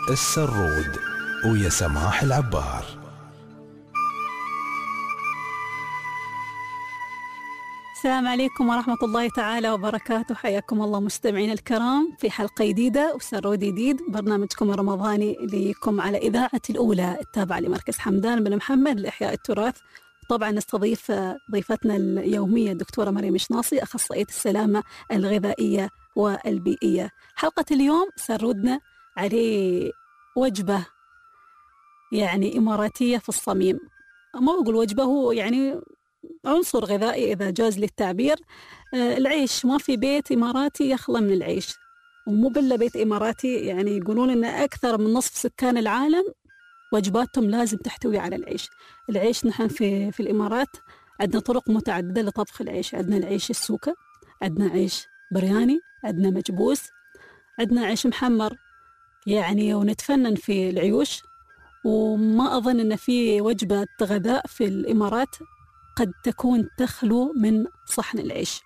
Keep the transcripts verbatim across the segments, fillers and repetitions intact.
السرود ويا سماح العبار. السلام عليكم ورحمة الله تعالى وبركاته. حياكم الله مستمعين الكرام في حلقة جديدة وسرود جديد، برنامجكم الرمضاني لكم على إذاعة الأولى التابعة لمركز حمدان بن محمد لإحياء التراث. طبعا نستضيف ضيفتنا اليومية الدكتورة مريم شناصي، أخصائية السلامة الغذائية والبيئية. حلقة اليوم سردنا عليه وجبة يعني إماراتية في الصميم، ما أقول وجبة، هو يعني عنصر غذائي إذا جاز للتعبير. آه العيش، ما في بيت إماراتي يخلى من العيش، ومو بلا بيت إماراتي، يعني يقولون أن أكثر من نصف سكان العالم وجباتهم لازم تحتوي على العيش. العيش نحن في في الإمارات عندنا طرق متعددة لطبخ العيش. عندنا العيش السوكة، عندنا عيش برياني، عندنا مجبوس، عندنا عيش محمر، يعني ونتفنن في العيوش. وما أظن أن في وجبة غذاء في الإمارات قد تكون تخلو من صحن العيش.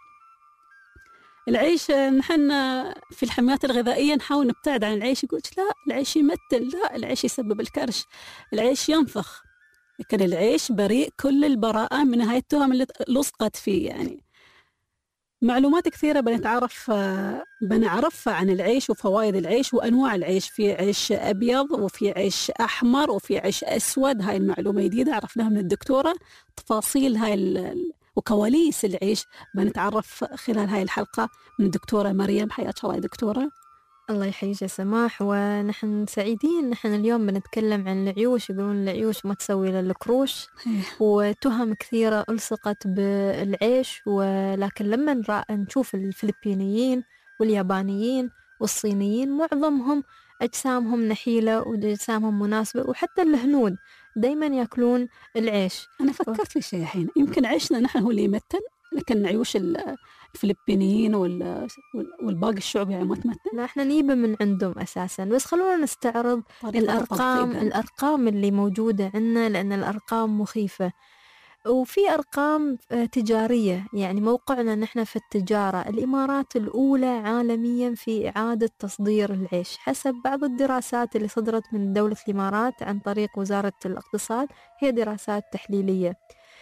العيش نحن في الحميات الغذائية نحاول نبتعد عن العيش، يقول لا العيش يمثل، لا العيش يسبب الكرش، العيش ينفخ، لكن العيش بريء كل البراءة من هاي التهم اللي لصقت فيه. يعني معلومات كثيرة بنتعرف بنعرفها عن العيش وفوائد العيش وأنواع العيش. في عيش أبيض وفي عيش أحمر وفي عيش أسود، هاي المعلومة جديدة عرفناها من الدكتورة. تفاصيل هاي ال... وكواليس العيش بنتعرف خلال هاي الحلقة من الدكتورة مريم. حياك الله يا دكتورة. الله يحييك يا سماح، ونحن سعيدين نحن اليوم بنتكلم عن العيوش. يقولون العيوش ما تسوي للكروش، وتهم كثيرة ألصقت بالعيش، ولكن لما نرا نشوف الفلبينيين واليابانيين والصينيين معظمهم أجسامهم نحيلة وأجسامهم مناسبة، وحتى الهنود دايما يأكلون العيش. أنا فكرت في شيء الحين، يمكن عيشنا نحن هو اللي يمثل، لكن عيوش الفلبينيين والباقي الشعوب يعني ما تمثل. لا احنا نجيبه من عندهم أساسا. بس خلونا نستعرض الأرقام الأرقام اللي موجودة عندنا، لأن الأرقام مخيفة. وفي أرقام تجارية، يعني موقعنا نحن في التجارة الإمارات الأولى عالميا في إعادة تصدير العيش حسب بعض الدراسات اللي صدرت من دولة الإمارات عن طريق وزارة الاقتصاد. هي دراسات تحليلية.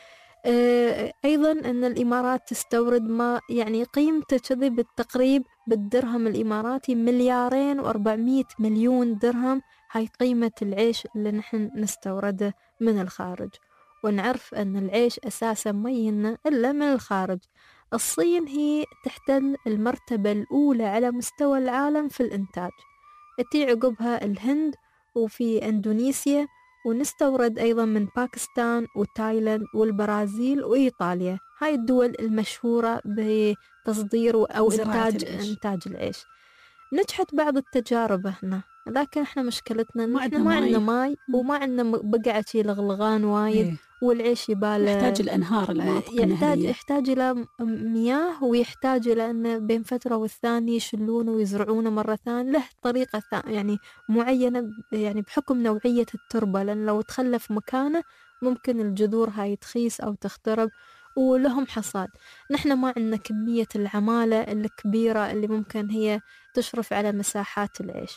أيضا أن الإمارات تستورد ما يعني قيمته كذي بالتقريب بالدرهم الإماراتي مليارين وأربعمية مليون درهم. هاي قيمة العيش اللي نحن نستورده من الخارج. ونعرف أن العيش أساسا ما يجينا إلا من الخارج. الصين هي تحتل المرتبة الأولى على مستوى العالم في الإنتاج، تأتي عقبها الهند وفي إندونيسيا، ونستورد أيضا من باكستان وتايلاند والبرازيل وإيطاليا. هاي الدول المشهورة بتصدير أو إنتاج العيش. إنتاج العيش. نجحت بعض التجارب هنا، لكن إحنا مشكلتنا إن إحنا ما عندنا ماي وما عندنا بقعة شي لغلغان وايد. إيه. والعيش يباله يحتاج الأنهار، المناطق يحتاج النهرية. يحتاج إلى مياه، ويحتاج إلى أن بين فترة والثانية يشلونه ويزرعونه مرة ثانية. له طريقة يعني معينة، يعني بحكم نوعية التربة، لأن لو تخلف مكانه ممكن الجذور هاي تخيس أو تخترب، ولهم حصاد. نحن ما عندنا كمية العمالة الكبيرة اللي ممكن هي تشرف على مساحات العيش.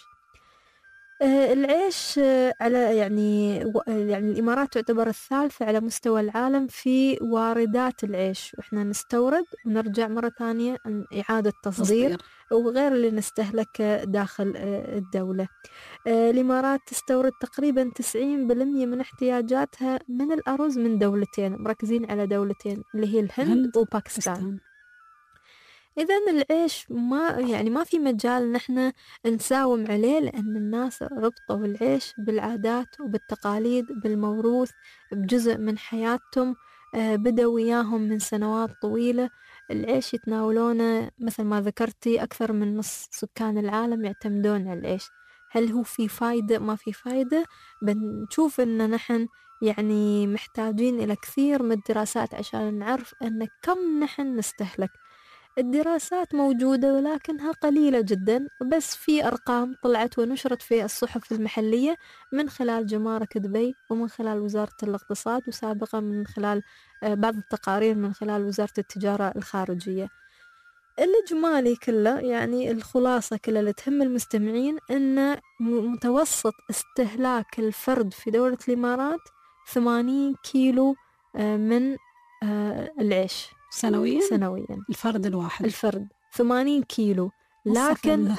العيش على يعني يعني الإمارات تعتبر الثالثة على مستوى العالم في واردات العيش، وإحنا نستورد ونرجع مرة ثانية إعادة تصدير، وغير اللي نستهلك داخل الدولة. الإمارات تستورد تقريبا تسعين بالمية من احتياجاتها من الأرز من دولتين، مركزين على دولتين اللي هي الهند وباكستان. إذن العيش ما يعني ما في مجال نحن نساوم عليه، لأن الناس ربطوا العيش بالعادات وبالتقاليد بالموروث بجزء من حياتهم. بدأوا وياهم من سنوات طويلة. العيش يتناولونه مثل ما ذكرتي، أكثر من نص سكان العالم يعتمدون على العيش. هل هو في فايدة؟ ما في فايدة. بنشوف إن نحن يعني محتاجين إلى كثير من الدراسات عشان نعرف أن كم نحن نستهلك. الدراسات موجودة ولكنها قليلة جدا، بس في أرقام طلعت ونشرت في الصحف المحلية من خلال جمارك دبي ومن خلال وزارة الاقتصاد، وسابقا من خلال بعض التقارير من خلال وزارة التجارة الخارجية. الإجمالي كله يعني الخلاصة كلها اللي تهم المستمعين أن متوسط استهلاك الفرد في دولة الإمارات ثمانين كيلو من العيش سنويا سنويا الفرد الواحد الفرد ثمانين كيلو. لكن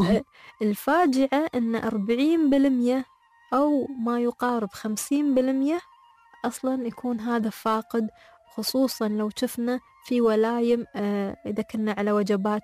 الفاجعة أن أربعين بالمية أو ما يقارب خمسين بالمية أصلا يكون هذا فاقد، خصوصا لو شفنا في ولايم آه إذا كنا على وجبات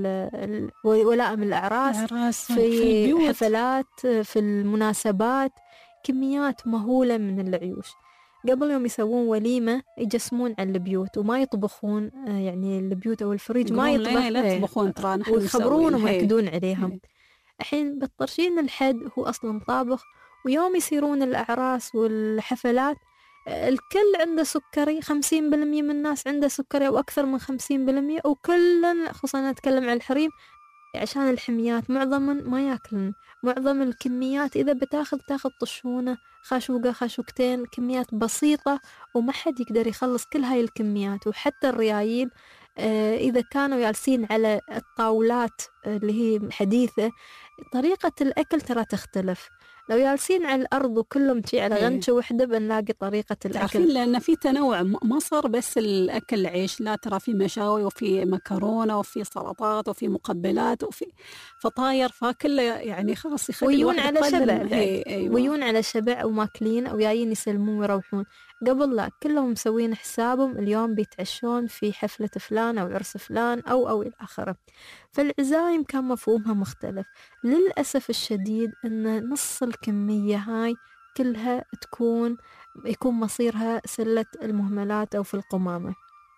ولائم الأعراس في, في حفلات في المناسبات، كميات مهولة من العيوش. قبل يوم يسوون وليمة يجسمون على البيوت وما يطبخون، آه يعني البيوت أو الفريج ما يطبخ، لا يطبخون ترى نحن ويخبرون ويأكدون عليهم. الحين بالطرشين الحد هو أصلا طابخ، ويوم يصيرون الأعراس والحفلات الكل عنده سكري، خمسين بالمية من الناس عنده سكري أو أكثر من خمسين بالمية، وكلن خصوصا نتكلم عن الحريم عشان الحميات معظم ما ياكلن، معظم الكميات إذا بتاخذ تاخذ طشونة خاشوقة خاشوقتين، كميات بسيطة وما حد يقدر يخلص كل هاي الكميات. وحتى الريايل آه إذا كانوا جالسين على الطاولات اللي هي حديثة طريقة الأكل ترى تختلف. لو جالسين على الأرض وكلهم شي على غنشة وحدة بنلاقي طريقة الأكل، لأن في تنوع، ما صار بس الأكل العيش، لا ترى في مشاوي وفي مكرونة وفي سلطات وفي مقبلات وفي فطاير، فكله يعني خلاص يخلي ويون على شبع. أيوة. ويون على شبع وماكلين أو جايين يسلمون ويروحون. قبل لا كلهم مسوين حسابهم اليوم بيتعشون في حفلة فلان أو عرس فلان أو أو إلى آخره. فالعزايم كان مفهومها مختلف. للأسف الشديد أن نص الكمية هاي كلها تكون يكون مصيرها سلة المهملات أو في القمامة.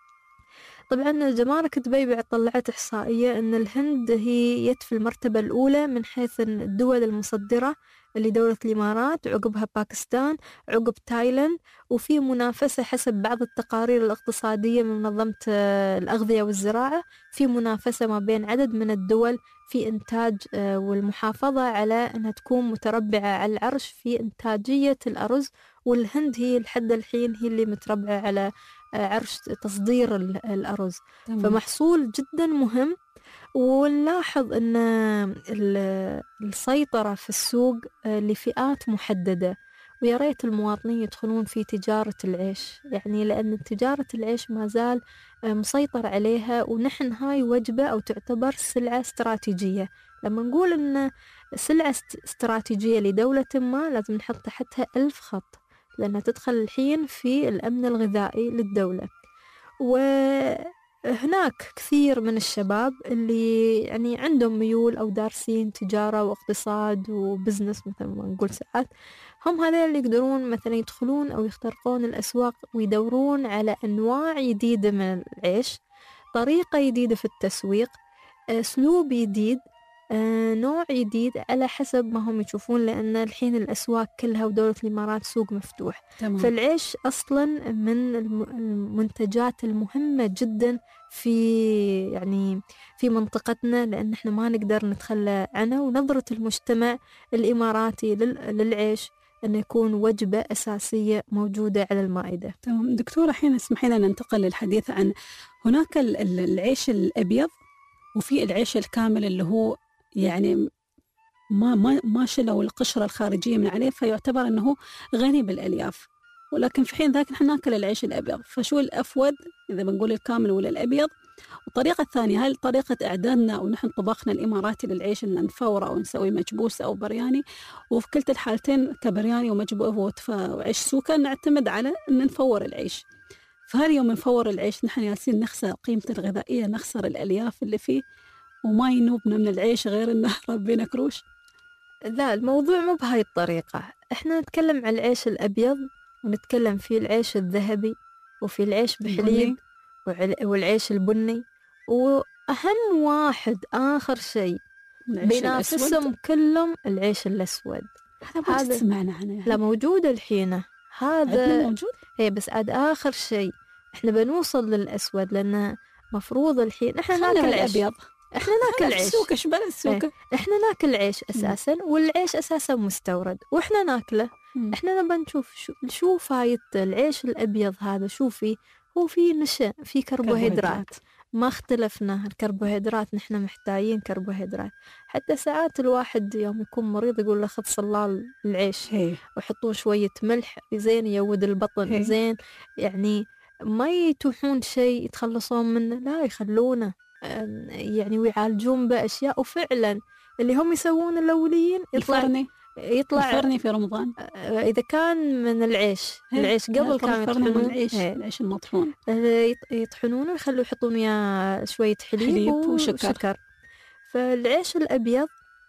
طبعا جمارك دبي طلعت إحصائية أن الهند هي يد في المرتبة الأولى من حيث الدول المصدرة اللي دولة الإمارات، عقبها باكستان، عقب تايلاند، وفي منافسة حسب بعض التقارير الاقتصادية من منظمة الأغذية والزراعة، في منافسة ما بين عدد من الدول في إنتاج والمحافظة على أنها تكون متربعة على العرش في إنتاجية الأرز. والهند هي لحد الحين هي اللي متربعة على عرش تصدير الأرز. تمام. فمحصول جدا مهم. ونلاحظ أن السيطرة في السوق لفئات محددة، ويا ريت المواطنين يدخلون في تجارة العيش، يعني لأن تجارة العيش ما زال مسيطر عليها، ونحن هاي وجبة أو تعتبر سلعة استراتيجية. لما نقول أن سلعة استراتيجية لدولة ما لازم نحط تحتها ألف خط، لأنها تدخل الحين في الأمن الغذائي للدولة. وهناك كثير من الشباب اللي يعني عندهم ميول أو دارسين تجارة واقتصاد وبزنس مثل ما نقول ساعات، هم هذول اللي يقدرون مثلا يدخلون أو يخترقون الأسواق ويدورون على أنواع جديدة من العيش، طريقة جديدة في التسويق، أسلوب جديد، آه، نوع جديد على حسب ما هم يشوفون، لأن الحين الأسواق كلها ودولة الإمارات سوق مفتوح. تمام. فالعيش أصلا من المنتجات المهمة جدا في يعني في منطقتنا، لأن احنا ما نقدر نتخلى عنه. ونظرة المجتمع الإماراتي للعيش أن يكون وجبة أساسية موجودة على المائدة. تمام دكتورة، الحين اسمحي لنا ننتقل للحديث عن هناك العيش الأبيض وفي العيش الكامل اللي هو يعني ما ما ما شلوا القشرة الخارجية من عليه، فيعتبر أنه غني بالألياف. ولكن في حين ذاك نحن ناكل العيش الأبيض، فشو الأفود إذا بنقول الكامل ولا الأبيض؟ والطريقة الثانية، هل طريقة إعدادنا ونحن طبخنا الإماراتي للعيش إن نفور أو نسوي مكبوس أو برياني، وفي كلتا الحالتين كبرياني ومكبوس وعيش سوكا نعتمد على أن نفور العيش. فهل يوم نفور العيش نحن يالسين نخسر قيمته الغذائية، نخسر الألياف اللي فيه، وما ينوبنا من العيش غير إنه ربنا كروش؟ لا، الموضوع مو بهاي الطريقة. إحنا نتكلم عن العيش الأبيض، ونتكلم في العيش الذهبي، وفي العيش بحليب، والعيش البني، وأهم واحد آخر شيء بينافسهم كلهم العيش الأسود. هذا ما سمعنا عنه يعني. لا، موجود الحين هذا موجود. هي بس عاد آخر شيء إحنا بنوصل للأسود، لأن مفروض الحين إحنا ناكل الأبيض، إحنا ناكل عيش السوكة. شبال السوكة إحنا ناكل عيش أساسا، والعيش أساسا مستورد وإحنا ناكله. مم. إحنا نبى نشوف شو شو فايدة العيش الأبيض هذا، شو فيه؟ هو فيه نشا، فيه كربوهيدرات، ما اختلفنا. الكربوهيدرات نحن محتاجين كربوهيدرات. حتى ساعات الواحد يوم يكون مريض يقول له خذ صلال العيش هي. ويحطون شوية ملح زين يود البطن هي. زين، يعني ما يتوحون شيء يتخلصون منه، لا يخلونه يعني ويعالجون بأشياء. وفعلا اللي هم يسوون الأوليين يطلع الفرني يطلع الفرني في رمضان إذا كان من العيش. العيش قبل كانوا يطحنون العيش العيش المطحون يطحنونه ويخلوا يحطون وياه شوية حليب, حليب وشكر. وشكر. فالعيش الأبيض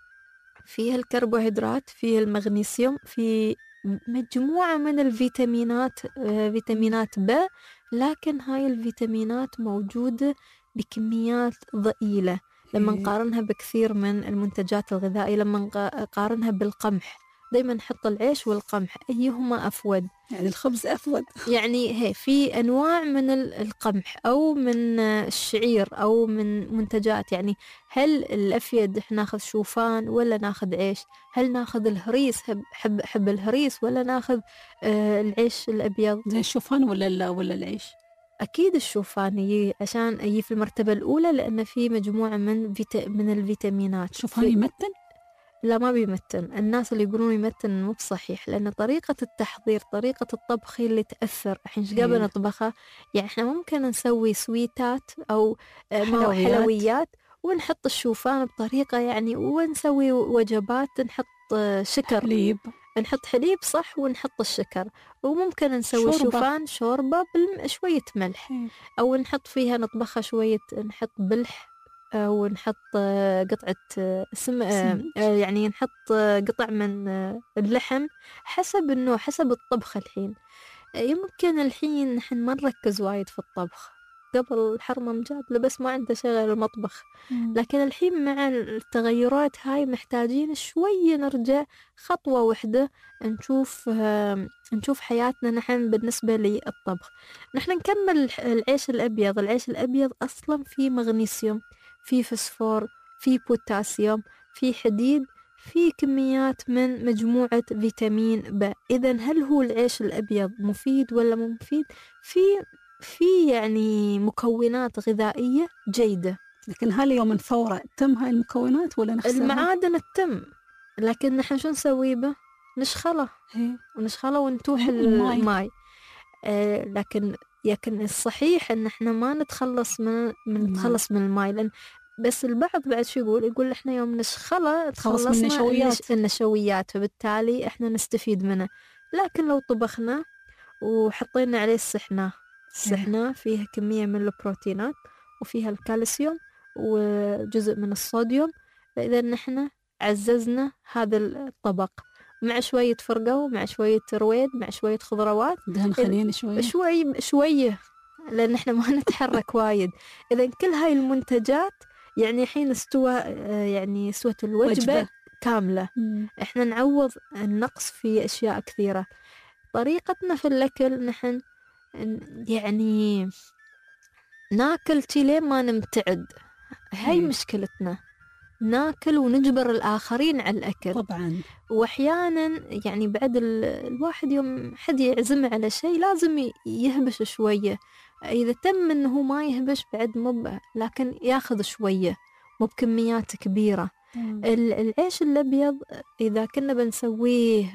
فيه الكربوهيدرات، فيه المغنيسيوم، فيه مجموعة من الفيتامينات، فيتامينات ب، لكن هاي الفيتامينات موجودة بكميات ضئيلة لما نقارنها بكثير من المنتجات الغذائية. لما نقارنها بالقمح، دايما نحط العيش والقمح أيهما أفود؟ يعني الخبز أفود. يعني هي في أنواع من القمح أو من الشعير أو من منتجات، يعني هل الأفيد إحنا ناخذ شوفان ولا ناخذ عيش؟ هل ناخذ الهريس حب حب الهريس ولا ناخذ آه العيش الأبيض زي الشوفان ولا لا ولا العيش؟ أكيد الشوفان يجي عشان يجي في المرتبة الأولى لأن في مجموعة من فيتا من الفيتامينات. الشوفان يمتن؟ لا ما بيمتن. الناس اللي يقولون يمتن مو بصحيح، لأن طريقة التحضير طريقة الطبخ اللي تأثر. إحنا قبل نطبخها يعني إحنا ممكن نسوي سويتات أو حلويات, حلويات ونحط الشوفان بطريقة يعني، ونسوي وجبات نحط شكر حليب، نحط حليب صح ونحط الشكر، وممكن نسوي شوربة. شوفان شوربة بشوية ملح، أو نحط فيها نطبخها شوية نحط بلح ونحط قطعة سم يعني نحط قطع من اللحم حسب النوع حسب الطبخ. الحين يمكن الحين نحن ما نركز وايد في الطبخ. قبل حرمة مجاد بس ما عنده شيء غير المطبخ، لكن الحين مع التغيرات هاي محتاجين شوية نرجع خطوة واحدة نشوف نشوف حياتنا نحن بالنسبة للطبخ. نحن نكمل العيش الأبيض. العيش الأبيض أصلا فيه مغنيسيوم، في فسفور، في بوتاسيوم، في حديد، في كميات من مجموعة فيتامين ب. إذن هل هو العيش الأبيض مفيد ولا مو مفيد؟ في في يعني مكونات غذائية جيدة، لكن هل يوم الفورة تم هاي المكونات ولا نخسرها؟ المعادن تتم، لكن نحن شو نسوي به؟ نشخله ونشخله ونتوح الماء, الماء. آه لكن لكن الصحيح ان احنا ما نتخلص من من نتخلص من الماء، لان بس البعض بعد شو يقول يقول احنا يوم نشخله تخلصنا من النشويات. النشويات فبالتالي احنا نستفيد منه. لكن لو طبخنا وحطينا عليه السحنة السحنة فيها كمية من البروتينات وفيها الكالسيوم وجزء من الصوديوم، فإذا نحن عززنا هذا الطبق مع شوية فرقة مع شوية رويد مع شوية خضروات دهن خلينا شوية شوي شوية لأن احنا ما نتحرك وايد. إذا كل هاي المنتجات يعني حين استوى يعني استوت الوجبة وجبة كاملة. مم. احنا نعوض النقص في أشياء كثيرة. طريقتنا في الأكل نحن يعني ناكل تلين ما نمتعد، هاي مم. مشكلتنا، ناكل ونجبر الآخرين على الأكل طبعا. وأحيانا يعني بعد الواحد يوم حد يعزم على شيء لازم يهبش شوية. إذا تم أنه ما يهبش بعد مب، لكن ياخذ شوية مو بكميات كبيرة. مم. العيش الأبيض إذا كنا بنسويه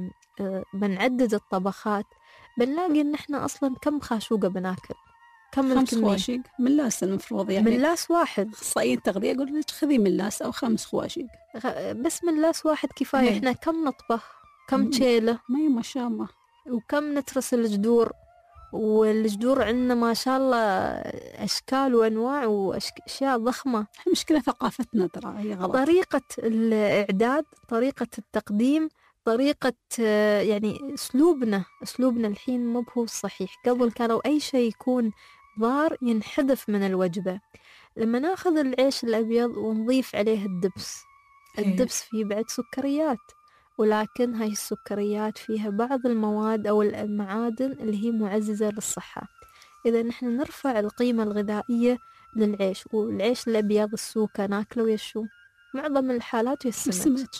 بنعدد الطبخات بنلاقي إن إحنا أصلا كم خاشوقة بناكل، كم خمس خواشيق ملاس المفروض يعني ملاس واحد. أخصائيين تغذية يقول لك خذي ملاس أو خمس خواشيق بس ملاس واحد كفاية. إحنا كم نطبخ، كم تشيله، ما شاء الله، وكم نترس الجذور، والجذور عندنا ما شاء الله أشكال وأنواع وأشياء ضخمة. مشكلة ثقافتنا ترى هي غلط. طريقة الإعداد، طريقة التقديم، طريقة يعني أسلوبنا أسلوبنا الحين مو هو الصحيح. قبل كانوا أي شيء يكون ضار ينحذف من الوجبة. لما ناخذ العيش الأبيض ونضيف عليه الدبس، الدبس فيه بعد سكريات، ولكن هاي السكريات فيها بعض المواد أو المعادن اللي هي معززة للصحة. إذا نحن نرفع القيمة الغذائية للعيش. والعيش الأبيض السوكة ناكله ويشو معظم الحالات والسمك.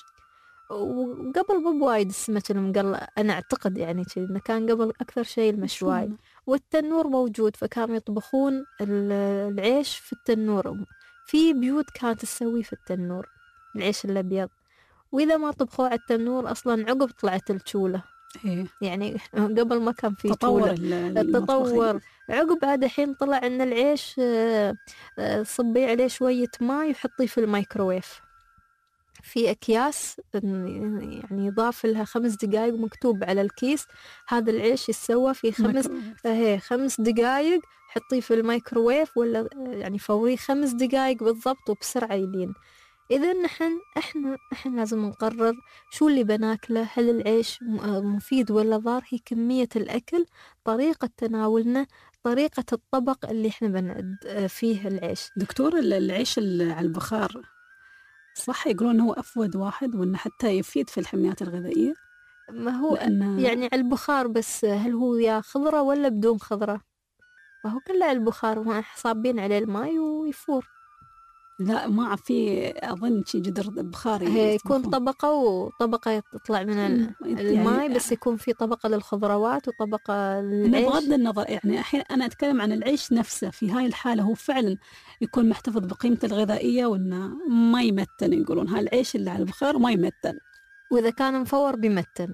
وقبل مو بوايد السمك المقلى، أنا أعتقد يعني إنه كان قبل أكثر شيء المشواي، والتنور موجود، فكانوا يطبخون العيش في التنور. في بيوت كانت تسوي في التنور العيش الأبيض، وإذا ما طبخوه على التنور أصلا عقب طلعت الشولة. إيه. يعني قبل ما كان في تطور شولة، التطور عقب هذا الحين طلع إن العيش صبي عليه شوية ماء وحطيه في الميكروويف في أكياس، يعني يضاف لها خمس دقايق ومكتوب على الكيس هذا العيش يسوى في خمس هي خمس دقايق، حطيه في الميكروويف ولا يعني فوريه خمس دقايق بالضبط وبسرعة يلين. إذا نحن إحنا إحنا لازم نقرر شو اللي بناكله، هل العيش مفيد ولا ضار، هي كمية الأكل، طريقة تناولنا، طريقة الطبق اللي إحنا بنعد فيه العيش. دكتور، العيش على البخار صح يقولون هو أفود واحد وإنه حتى يفيد في الحميات الغذائية؟ ما هو لأن... يعني على البخار بس، هل هو يا خضرة ولا بدون خضرة؟ ما هو كله على البخار، ما صابين عليه الماء ويفور. لا ما في أظن شيء جدر بخاري، يكون طبقة وطبقة تطلع من الماء يعني، بس يكون في طبقة للخضروات وطبقة للعيش. بغض النظر يعني الحين أنا أتكلم عن العيش نفسه، في هاي الحالة هو فعلا يكون محتفظ بقيمته الغذائية وإنه ما يمتن، يقولون هالعيش اللي على البخار ما يمتن، وإذا كان مفور بيمتن.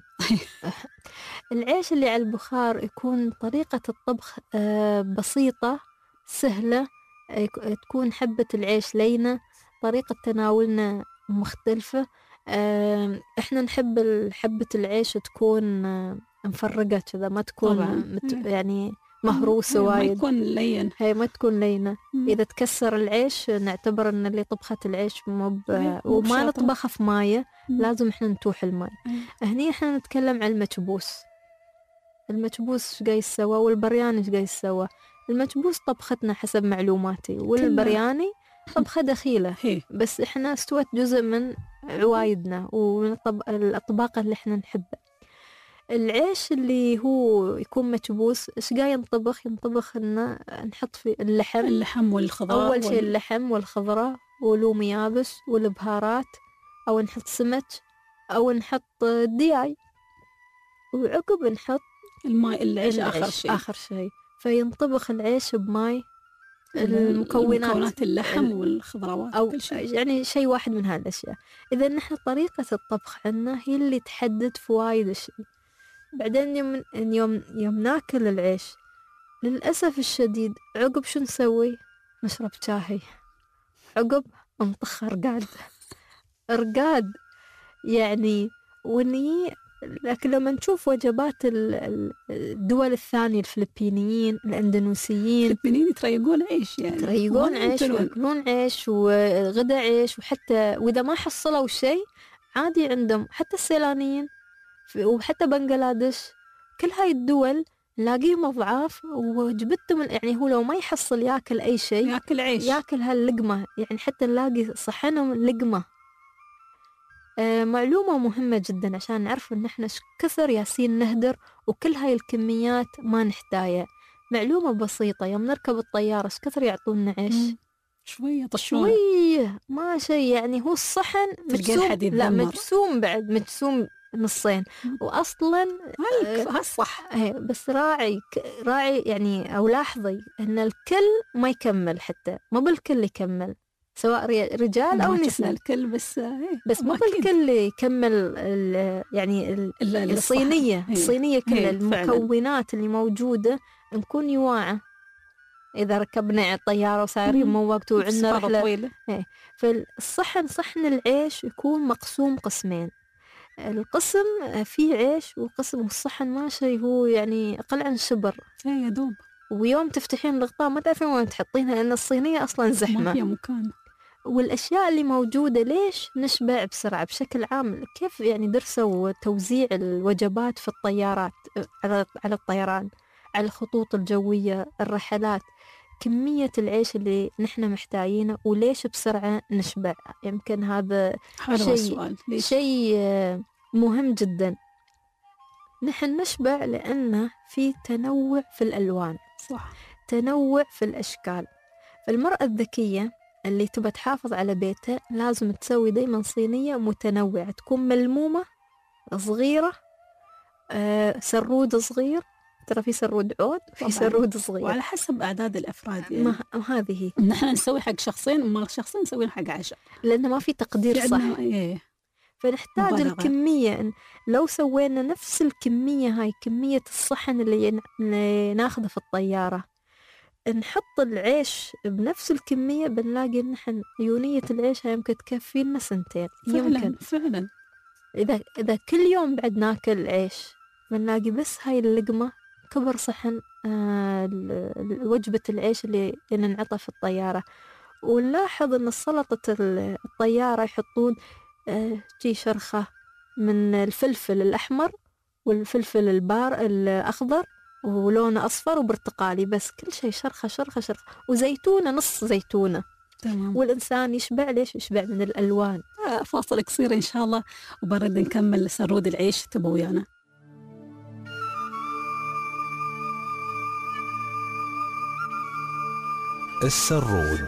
العيش اللي على البخار يكون طريقة الطبخ بسيطة سهلة، تكون حبة العيش لينة، طريقة تناولنا مختلفة. احنا نحب حبة العيش تكون مفرقة كذا، ما تكون مت يعني مهروسة وايد، ما تكون لين، هي ما تكون لينة. إذا تكسر العيش نعتبر ان اللي طبخت العيش مب وما نطبخه في مايه، لازم احنا نتوح الماء. هني احنا نتكلم عن المكبوس. المكبوس ايش قاي يسوى والبرياني ايش قاي يسوى؟ المكبوس طبختنا حسب معلوماتي، والبرياني طبخة دخيلة، بس احنا استوت جزء من عوايدنا ومن الأطباق اللي احنا نحبها. العيش اللي هو يكون مكبوس ايش قاي ينطبخ؟ ينطبخ انه نحط في اللحم اللحم والخضار، اول شيء اللحم والخضرة ولوم يابس والبهارات، او نحط سمك او نحط دياي، وعقب نحط الماء العيش آخر شيء آخر شيء فينطبخ العيش بماء المكونات, المكونات اللحم والخضروات أو كل شيء. يعني شيء واحد من هالأشياء. إذا نحن طريقة الطبخ عنا هي اللي تحدد فوايد الشيء. بعدين يوم يوم يوم ناكل العيش للأسف الشديد عقب شو نسوي؟ نشرب شاهي، عقب نطخ رقاد رقاد يعني. وني لكن لما نشوف وجبات الدول الثانية، الفلبينيين، الأندونيسيين، الفلبينيين يتريقون عيش، يعني يتريقون عيش ويأكلون عيش وغدا عيش، وحتى وإذا ما حصلوا شيء عادي عندهم. حتى السيلانيين وحتى بنغلاديش، كل هاي الدول نلاقيهم أضعاف وجبتهم، يعني هو لو ما يحصل يأكل أي شيء يأكل عيش، يأكل هاللقمة، يعني حتى نلاقي صحنهم لقمة. آه معلومة مهمة جدا عشان نعرف إن إحنا كثر ياسين نهدر وكل هاي الكميات ما نحتاجها. معلومة بسيطة، يوم نركب الطيارة إيش كثر يعطونا عيش؟ شوية شوية ما شيء، يعني هو الصحن مجسوم، لا مجسوم بعد مجسوم نصين. وأصلا هالصح آه بس راعي راعي يعني، أو لاحظي إن الكل ما يكمل، حتى ما بالكل يكمل، سواء رجال أو نساء، الكل بس هي. بس مو بالكل يكمل يعني ال الصينية الصينية كلها المكونات اللي موجودة نكون يواعة. إذا ركبنا على الطيارة وسايرين مو وقت وعندنا رحلة طويلة، فالصحن صحن العيش يكون مقسوم قسمين، القسم فيه عيش وقسم الصحن ماشي هو يعني أقل عن شبر يا دوب. ويوم تفتحين الغطاء ما تعرفين وين تحطينها لأن الصينية أصلا زحمة ما فيها مكان. والأشياء اللي موجودة ليش نشبع بسرعة؟ بشكل عام كيف يعني درسوا توزيع الوجبات في الطيارات، على على الطيران، على الخطوط الجوية، الرحلات، كمية العيش اللي نحن محتاجينه وليش بسرعة نشبع؟ يمكن هذا شيء شيء مهم جدا. نحن نشبع لأنه في تنوع في الألوان، صح، تنوع في الأشكال. فالمرأة الذكية اللي تبى تحافظ على بيتها لازم تسوي دايما صينية متنوعة، تكون ملمومة، صغيرة، آه سرود صغير، ترى في سرود عود وفي سرود صغير، وعلى حسب أعداد الأفراد يعني. ما هذه نحن نسوي حق شخصين وما شخصين نسوي حق عشر، لأنه ما في تقدير صح. إيه. فنحتاج مبالغة. الكمية. لو سوينا نفس الكمية هاي، كمية الصحن اللي, ين... اللي ناخذه في الطيارة، نحط العيش بنفس الكمية، بنلاقي نحن يونية العيش هاي يمكن تكفي لنا سنتين. فعلا يمكن فعلا. إذا إذا كل يوم بعد ناكل عيش، بنلاقي بس هاي اللقمة كبر صحن آه وجبة العيش اللي ننعطى في الطيارة. ونلاحظ أن السلطة الطيارة يحطون آه جي شرخة من الفلفل الأحمر والفلفل البار الأخضر ولونه أصفر وبرتقالي، بس كل شيء شرخة شرخة شرخة، وزيتونة نص زيتونة. تمام. والإنسان يشبع ليش؟ يشبع من الألوان. آه فاصل قصير إن شاء الله وبرد نكمل سرود العيش. تبوا ويانا. السرود.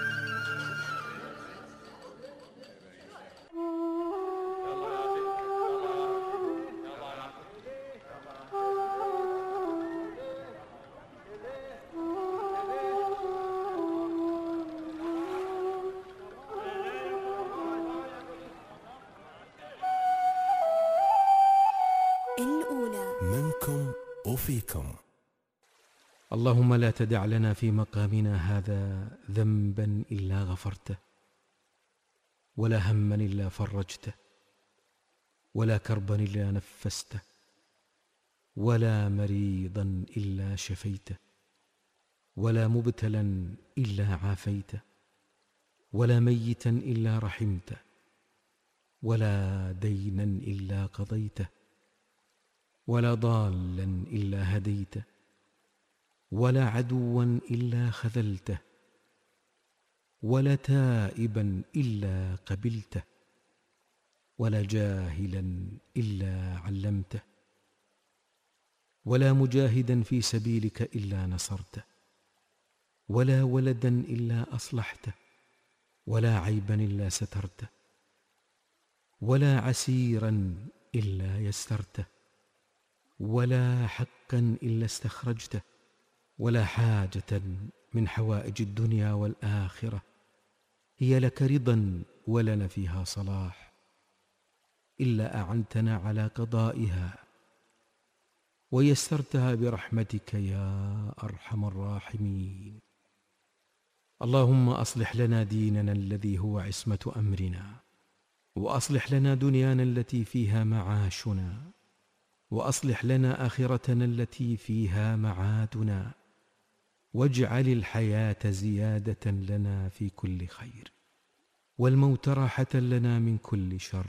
الأولى منكم وفيكم. اللهم لا تدع لنا في مقامنا هذا ذنبا إلا غفرته، ولا هما إلا فرجته، ولا كربا إلا نفسته، ولا مريضا إلا شفيته، ولا مبتلا إلا عافيته، ولا ميتا إلا رحمته، ولا دينا إلا قضيته، ولا ضالا إلا هديته، ولا عدوا إلا خذلته، ولا تائبا إلا قبلته، ولا جاهلا إلا علمته، ولا مجاهدا في سبيلك إلا نصرته، ولا ولدا إلا أصلحته، ولا عيبا إلا سترته، ولا عسيرا إلا يسرته، ولا حقا إلا استخرجته، ولا حاجة من حوائج الدنيا والآخرة هي لك رضا ولنا فيها صلاح إلا أعنتنا على قضائها ويسرتها برحمتك يا أرحم الراحمين. اللهم أصلح لنا ديننا الذي هو عصمة أمرنا، وأصلح لنا دنيانا التي فيها معاشنا، وأصلح لنا آخرتنا التي فيها معادنا، واجعل الحياة زيادة لنا في كل خير، والموت راحة لنا من كل شر.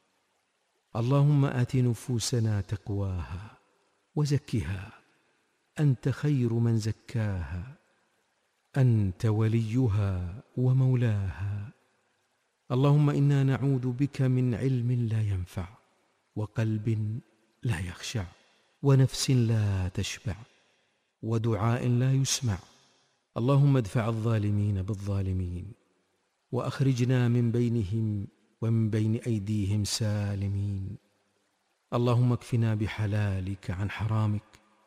اللهم آت نفوسنا تقواها وزكها، أنت خير من زكاها، أنت وليها ومولاها. اللهم إنا نعوذ بك من علم لا ينفع، وقلب لا يخشع، ونفس لا تشبع، ودعاء لا يسمع. اللهم ادفع الظالمين بالظالمين، وأخرجنا من بينهم ومن بين أيديهم سالمين. اللهم اكفنا بحلالك عن حرامك،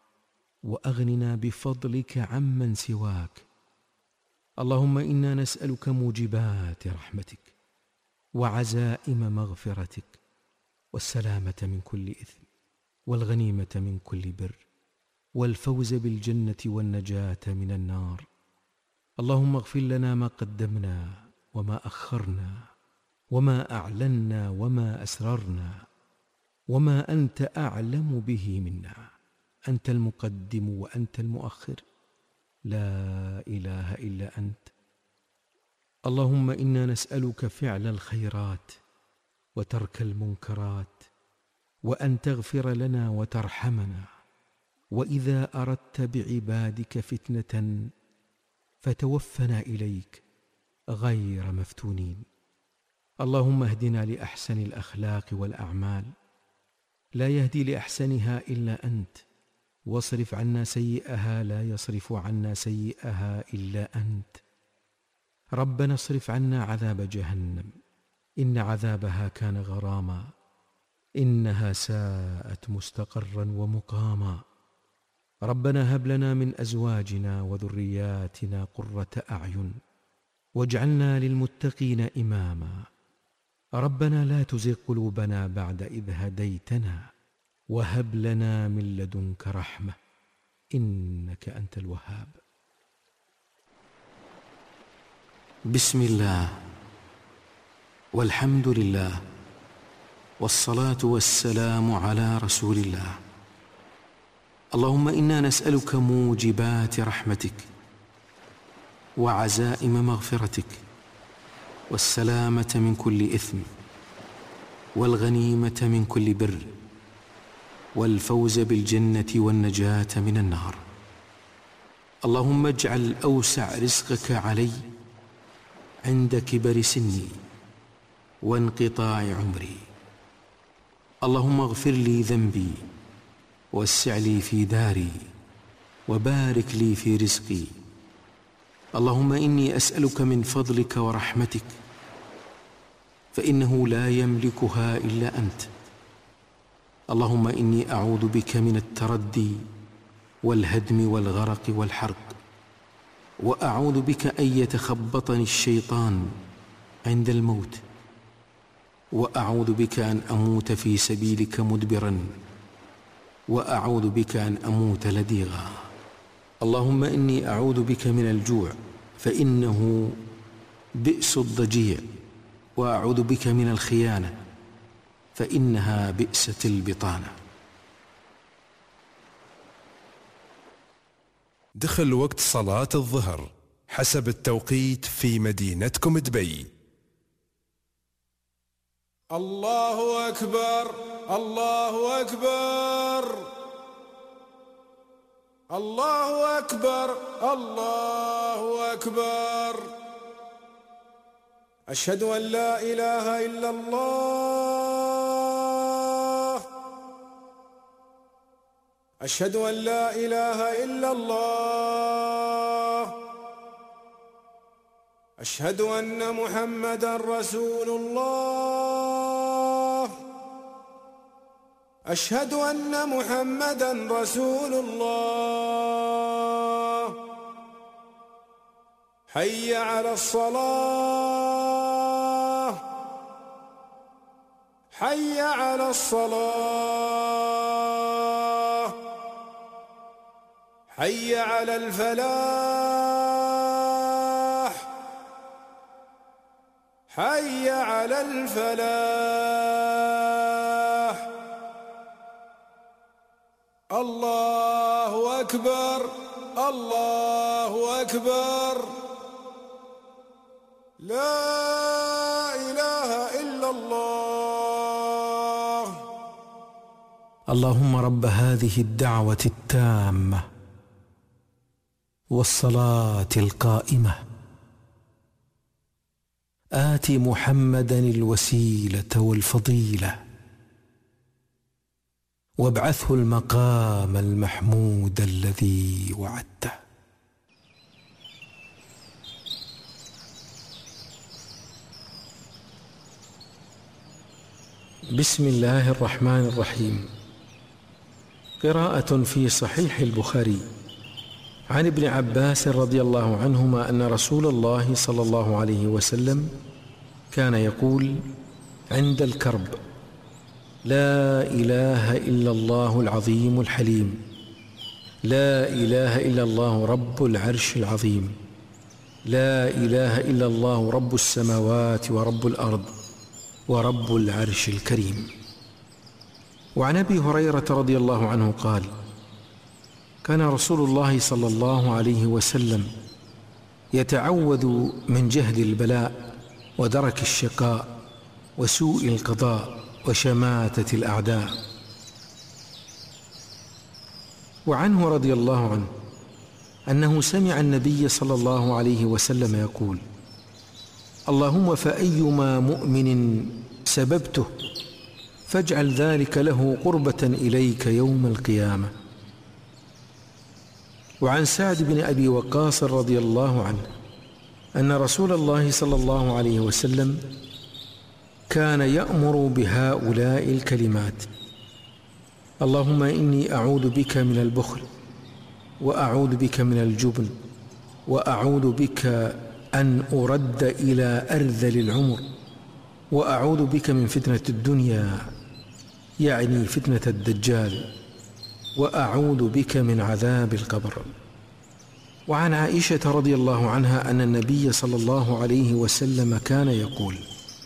وأغننا بفضلك عمن سواك. اللهم إنا نسألك موجبات رحمتك، وعزائم مغفرتك، والسلامة من كل إثم، والغنيمة من كل بر، والفوز بالجنة والنجاة من النار. اللهم اغفر لنا ما قدمنا وما أخرنا، وما أعلنا وما أسررنا، وما أنت أعلم به منا. أنت المقدم وأنت المؤخر، لا إله إلا أنت. اللهم إنا نسألك فعل الخيرات وترك المنكرات، وأن تغفر لنا وترحمنا، وإذا أردت بعبادك فتنة فتوفنا إليك غير مفتونين. اللهم اهدنا لأحسن الأخلاق والأعمال، لا يهدي لأحسنها إلا أنت، واصرف عنا سيئها، لا يصرف عنا سيئها إلا أنت. ربنا اصرف عنا عذاب جهنم، إن عذابها كان غراما، إنها ساءت مستقرا ومقاما. ربنا هب لنا من أزواجنا وذرياتنا قرة أعين واجعلنا للمتقين إماما. ربنا لا تزغ قلوبنا بعد إذ هديتنا وهب لنا من لدنك رحمة إنك أنت الوهاب. بسم الله والحمد لله والصلاة والسلام على رسول الله. اللهم إنا نسألك موجبات رحمتك وعزائم مغفرتك والسلامة من كل إثم والغنيمة من كل بر والفوز بالجنة والنجاة من النار. اللهم اجعل أوسع رزقك علي عند كبر سني وانقطاع عمري. اللهم اغفر لي ذنبي ووسع لي في داري وبارك لي في رزقي. اللهم إني أسألك من فضلك ورحمتك فإنه لا يملكها إلا أنت. اللهم إني أعوذ بك من التردي والهدم والغرق والحرق، وأعوذ بك أن يتخبطني الشيطان عند الموت، وأعوذ بك أن أموت في سبيلك مدبرا، وأعوذ بك أن أموت لديغا. اللهم إني أعوذ بك من الجوع فإنه بئس الضجيع، وأعوذ بك من الخيانة فإنها بئست البطانة. دخل وقت صلاة الظهر حسب التوقيت في مدينتكم دبي. الله أكبر الله أكبر الله أكبر الله أكبر. أشهد أن لا إله إلا الله أشهد أن لا إله إلا الله أشهد أن محمدا رسول الله أشهد أن محمدا رسول الله. حي على الصلاة حي على الصلاة حي على الفلاح حي على الفلاح. الله أكبر الله أكبر. لا إله إلا الله. اللهم رب هذه الدعوة التامة والصلاة القائمة آت محمدا الوسيلة والفضيلة وابعثه المقام المحمود الذي وعدته. بسم الله الرحمن الرحيم. قراءة في صحيح البخاري عن ابن عباس رضي الله عنهما أن رسول الله صلى الله عليه وسلم كان يقول عند الكرب: لا إله إلا الله العظيم الحليم، لا إله إلا الله رب العرش العظيم، لا إله إلا الله رب السماوات ورب الأرض ورب العرش الكريم. وعن أبي هريرة رضي الله عنه قال: كان رسول الله صلى الله عليه وسلم يتعوذ من جهد البلاء ودرك الشقاء وسوء القضاء وشماتة الأعداء. وعنه رضي الله عنه أنه سمع النبي صلى الله عليه وسلم يقول: اللهم فأيما مؤمن سببته فاجعل ذلك له قربة إليك يوم القيامة. وعن سعد بن أبي وقاص رضي الله عنه أن رسول الله صلى الله عليه وسلم كان يأمر بهؤلاء الكلمات: اللهم إني أعوذ بك من البخل وأعوذ بك من الجبن، وأعوذ بك أن أرد إلى أرذل العمر، وأعوذ بك من فتنة الدنيا يعني فتنة الدجال، وأعوذ بك من عذاب القبر. وعن عائشة رضي الله عنها أن النبي صلى الله عليه وسلم كان يقول: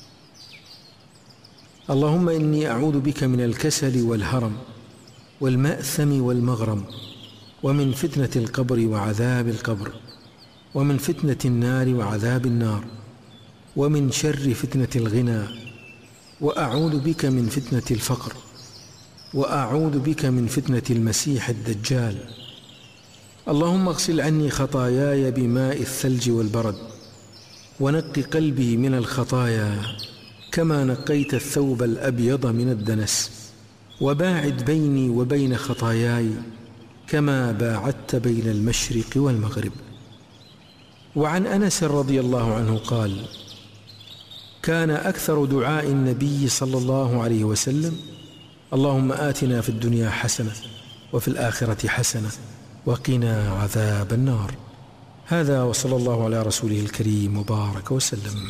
اللهم إني أعوذ بك من الكسل والهرم والمأثم والمغرم، ومن فتنة القبر وعذاب القبر، ومن فتنة النار وعذاب النار، ومن شر فتنة الغنى، وأعوذ بك من فتنة الفقر، وأعوذ بك من فتنة المسيح الدجال. اللهم اغسل عني خطاياي بماء الثلج والبرد، ونق قلبي من الخطايا كما نقيت الثوب الأبيض من الدنس، وباعد بيني وبين خطاياي كما باعدت بين المشرق والمغرب. وعن أنس رضي الله عنه قال: كان أكثر دعاء النبي صلى الله عليه وسلم: اللهم آتنا في الدنيا حسنة وفي الآخرة حسنة وقنا عذاب النار. هذا وصلى الله على رسوله الكريم وبارك وسلم.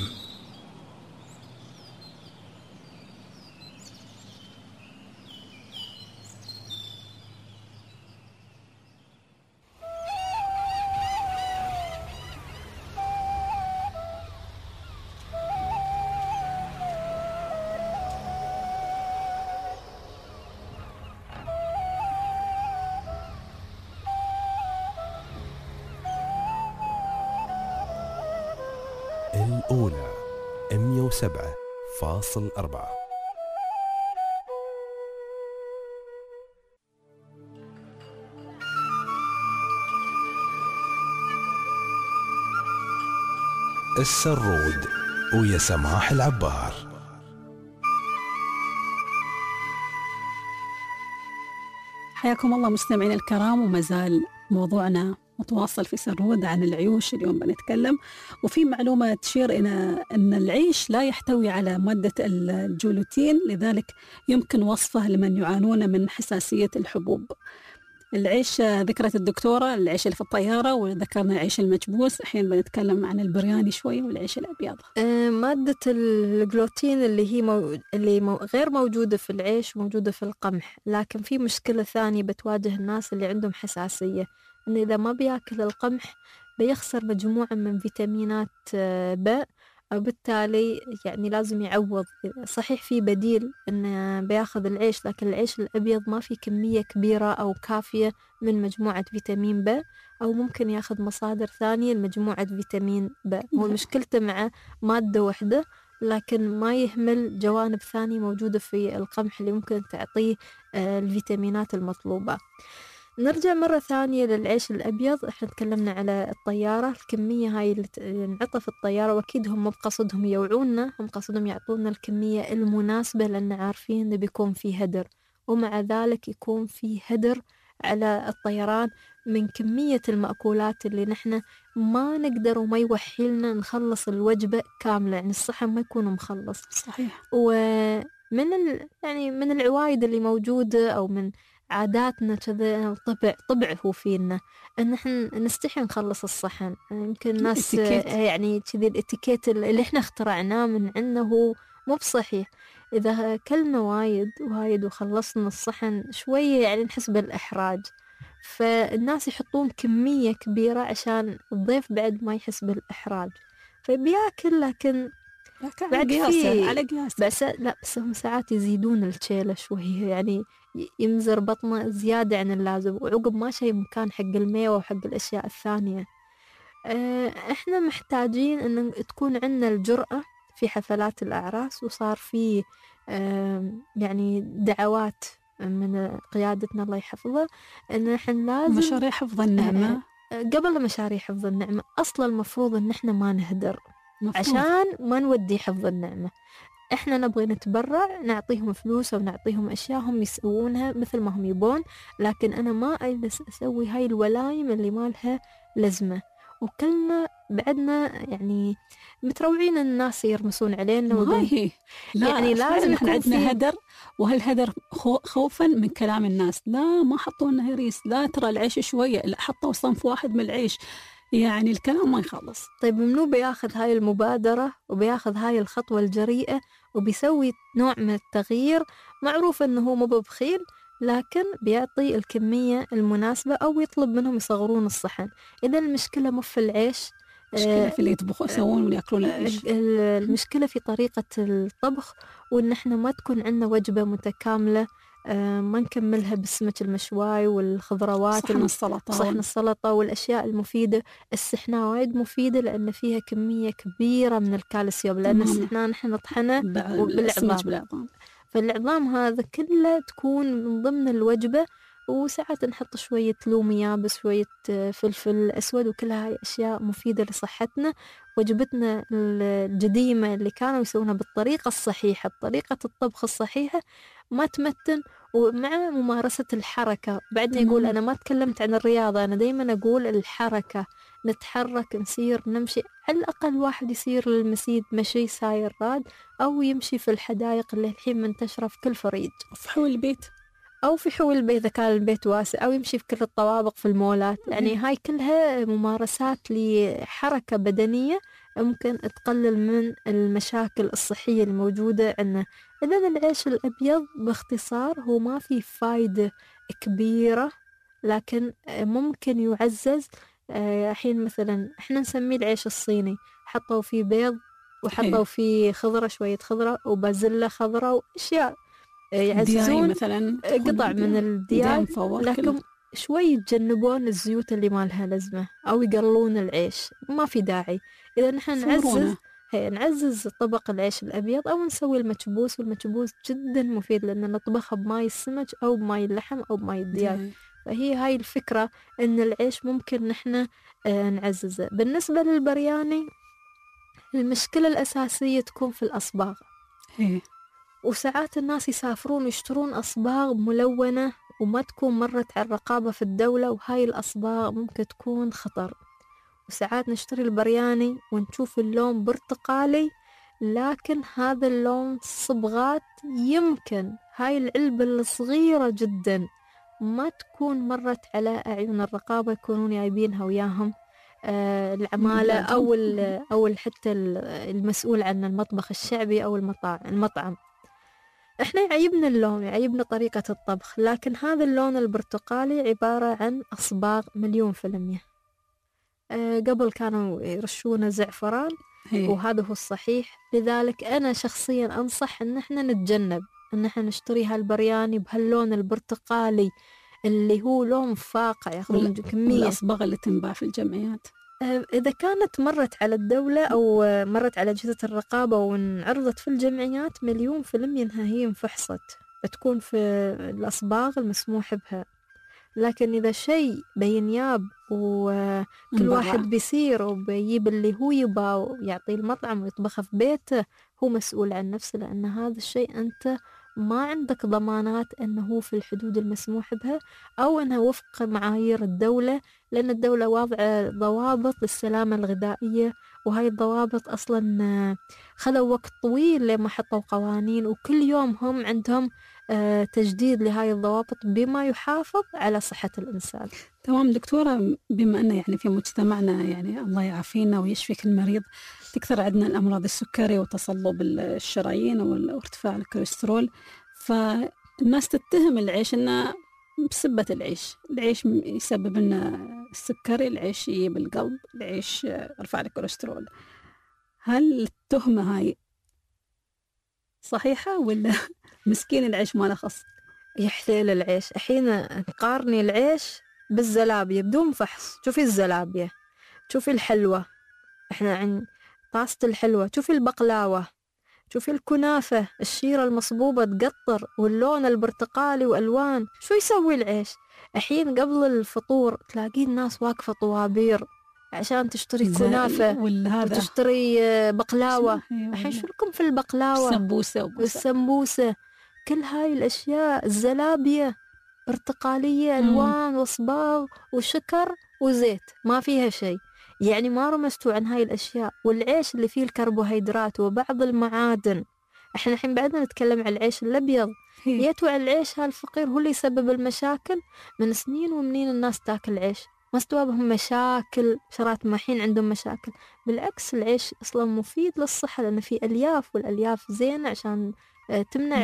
الأولى مئة وسبعة فاصل أربعة. السرود ويا سماح العبار. حياكم الله مستمعين الكرام، وما زال موضوعنا متواصل في سرود عن العيوش. اليوم بنتكلم، وفي معلومة تشير إلى أن العيش لا يحتوي على مادة الجلوتين، لذلك يمكن وصفه لمن يعانون من حساسية الحبوب. العيش ذكرت الدكتورة العيش اللي في الطيارة، وذكرنا العيش المكبوس. الحين بنتكلم عن البرياني شوي والعيش الأبيض. مادة الجلوتين اللي هي مو... اللي مو... غير موجودة في العيش، موجودة في القمح. لكن في مشكلة ثانية بتواجه الناس اللي عندهم حساسية، إن إذا ما بياكل القمح بيخسر مجموعة من فيتامينات ب، وبالتالي يعني لازم يعوض. صحيح في بديل إنه بياخذ العيش، لكن العيش الأبيض ما في كمية كبيرة أو كافية من مجموعة فيتامين ب، أو ممكن ياخذ مصادر ثانية لمجموعة فيتامين ب. هو مشكلته مع مادة واحدة، لكن ما يهمل جوانب ثانية موجودة في القمح اللي ممكن تعطيه الفيتامينات المطلوبة. نرجع مرة ثانية للعيش الأبيض. احنا تكلمنا على الطيارة، الكمية هاي اللي نعطى في الطيارة، وأكيد هم مو بقصدهم يوعونا، هم قصدهم يعطونا الكمية المناسبة، لأن عارفين إنه بيكون في هدر، ومع ذلك يكون في هدر على الطيران من كمية المأكولات اللي نحن ما نقدر وما يوحي لنا نخلص الوجبة كاملة، يعني الصحن ما يكون مخلص. صحيح. ومن ال... يعني من العوايد اللي موجودة أو من عاداتنا كذا، طبع طبع هو فينا ان احنا نستحي نخلص الصحن. يمكن الناس يعني كذي الاتيكيت اللي احنا اخترعناه من عندنا هو مو بصحيح. اذا اكلنا وايد وايد وخلصنا الصحن شويه يعني نحس بالاحراج، فالناس يحطون كميه كبيره عشان الضيف بعد ما يحس بالاحراج فبياكل، لكن بعد في على قياس. بس لا بس هم ساعات يزيدون الشيلة شوية، يعني يمزر بطنه زيادة عن اللازم، وعقب ما شيء مكان حق الميوة وحق الأشياء الثانية. اه احنا محتاجين ان تكون عندنا الجرأة في حفلات الأعراس، وصار في اه يعني دعوات من قيادتنا الله يحفظه ان احنا لازم مشاريع حفظ النعمة. اه قبل مشاريع حفظ النعمة أصلا المفروض ان احنا ما نهدر مفروض. عشان ما نودي حفظ النعمة. احنا نبغي نتبرع، نعطيهم فلوس او نعطيهم اشياء هم يسوونها مثل ما هم يبون، لكن انا ما اجلس اسوي هاي الولايم اللي ما لها لازمة. وكلنا بعدنا يعني متروعين الناس يرمسون علينا وهي لا يعني لازم يكون عندنا هدر، وهل هذا خوفا من كلام الناس؟ لا، ما حطوا لنا هريس، لا ترى العيش شوية، لا حطوا صنف واحد من العيش، يعني الكلام ما يخلص. طيب منو بياخذ هاي المبادرة وبياخذ هاي الخطوة الجريئة وبيسوي نوع من التغيير؟ معروف أنه هو مو ببخيل، لكن بيعطي الكمية المناسبة أو يطلب منهم يصغرون الصحن. إذا المشكلة مو في العيش، المشكلة في اللي يطبخوا يسوون ويأكلون العيش. المشكلة في طريقة الطبخ، وإن إحنا ما تكون عندنا وجبة متكاملة، ما نكملها بالسمك المشواي والخضروات، صحن السلطة صحن السلطة والأشياء المفيدة. السحنة وايد مفيدة لأن فيها كمية كبيرة من الكالسيوم، لأن السحنة نحن نطحنه بالعظام، فالعظام هذا كله تكون من ضمن الوجبة. وساعات نحط شوية لوم يابس، شوية فلفل أسود، وكل هاي أشياء مفيدة لصحتنا. وجبتنا القديمة اللي كانوا يسوونها بالطريقة الصحيحة، بطريقة الطبخ الصحيحة، ما تمتن، ومع ممارسة الحركة. بعدني يقول أنا ما تكلمت عن الرياضة، أنا دايما أقول الحركة، نتحرك، نسير، نمشي، على الأقل واحد يسير للمسيد مشي ساير راد، أو يمشي في الحدائق اللي الحين منتشرة في كل فريج، في حول البيت أو في حول البيت إذا كان البيت واسع، أو يمشي في كل الطوابق في المولات. يعني هاي كلها ممارسات لحركة بدنية ممكن تقلل من المشاكل الصحية الموجودة عندنا. إذن العيش الأبيض باختصار هو ما في فايدة كبيرة، لكن ممكن يعزز. الحين مثلا إحنا نسميه العيش الصيني، حطوا فيه بيض وحطوا فيه خضرة، شوية خضرة وبازلة خضرة وأشياء يعززون مثلا قطع من الدياي، لكن شوي يتجنبون الزيوت اللي ما لها لازمة، أو يقلون العيش، ما في داعي. إذا نحن نعزز هي نعزز طبق العيش الأبيض، أو نسوي المكبوس. والمكبوس جدا مفيد لأن نطبخه بماي السمك أو بماي اللحم أو بماي الدياي. فهي هاي الفكرة، إن العيش ممكن نحن نعززه. بالنسبة للبرياني، المشكلة الأساسية تكون في الأصباغ. هي. وساعات الناس يسافرون ويشترون أصباغ ملونة وما تكون مرت على الرقابة في الدولة، وهاي الأصباغ ممكن تكون خطر. وساعات نشتري البرياني ونشوف اللون برتقالي، لكن هذا اللون صبغات، يمكن هاي العلبة الصغيرة جدا ما تكون مرت على أعين الرقابة، يكونون جايبينها وياهم آه العمالة أو أو حتى المسؤول عن المطبخ الشعبي أو المطعم. إحنا يعيبنا اللون، يعيبنا طريقة الطبخ، لكن هذا اللون البرتقالي عبارة عن أصباغ مليون في المية. أه قبل كانوا يرشونه زعفران، وهذا هو الصحيح. لذلك أنا شخصيا أنصح أن إحنا نتجنب أن إحنا نشتري هالبرياني بهاللون البرتقالي اللي هو لون فاقع، ياخذون كمية. الأصباغ اللي تنباع في الجمعيات إذا كانت مرت على الدولة أو مرت على أجهزة الرقابة وانعرضت في الجمعيات، مليون في المية إنها هي انفحصت، بتكون في الأصباغ المسموح بها. لكن إذا شيء بينياب وكل واحد بيصير وبيجيب اللي هو يبا ويعطي المطعم ويطبخه في بيته، هو مسؤول عن نفسه، لأن هذا الشيء أنت ما عندك ضمانات أنه في الحدود المسموح بها أو أنه وفق معايير الدولة، لأن الدولة واضعة ضوابط للسلامة الغذائية، وهاي الضوابط أصلا خذوا وقت طويل لما حطوا قوانين، وكل يوم هم عندهم تجديد لهاي الضوابط بما يحافظ على صحة الإنسان. تمام دكتورة، بما أن يعني في مجتمعنا يعني الله يعافينا ويشفيك المريض، تكثر عندنا الأمراض السكري وتصلب الشرايين وارتفاع الكوليسترول، فالناس تتهم العيش إنه بسبة العيش، العيش يسبب لنا السكري، العيش يجيب القلب، العيش يرفع الكوليسترول. هل التهمة هاي صحيحة ولا مسكين العيش ما له خص؟ يحليل العيش. الحين نقارني العيش بالزلابية بدون فحص. شوفي الزلابية، شوفي الحلوة، احنا عن طاسة الحلوة، شوفي البقلاوة، شوفي الكنافة، الشيرة المصبوبة تقطر واللون البرتقالي وألوان. شو يسوي العيش؟ الحين قبل الفطور تلاقي الناس واقفة طوابير عشان تشتري كنافة وتشتري بقلاوة. الحين شو لكم في البقلاوة؟ السمبوسة والسمبوسة، كل هاي الأشياء. الزلابية برتقالية، ألوان وصباغ وشكر وزيت، ما فيها شيء. يعني ما رمستوا عن هاي الأشياء. والعيش اللي فيه الكربوهيدرات وبعض المعادن احنا الحين بعدنا نتكلم عن العيش الأبيض. يتوع العيش هالفقير هو اللي يسبب المشاكل. من سنين ومنين الناس تاكل عيش، ما استوابهم مشاكل شرات ما حين عندهم مشاكل. بالعكس العيش أصلا مفيد للصحة لأنه فيه ألياف، والألياف زينة عشان تمنع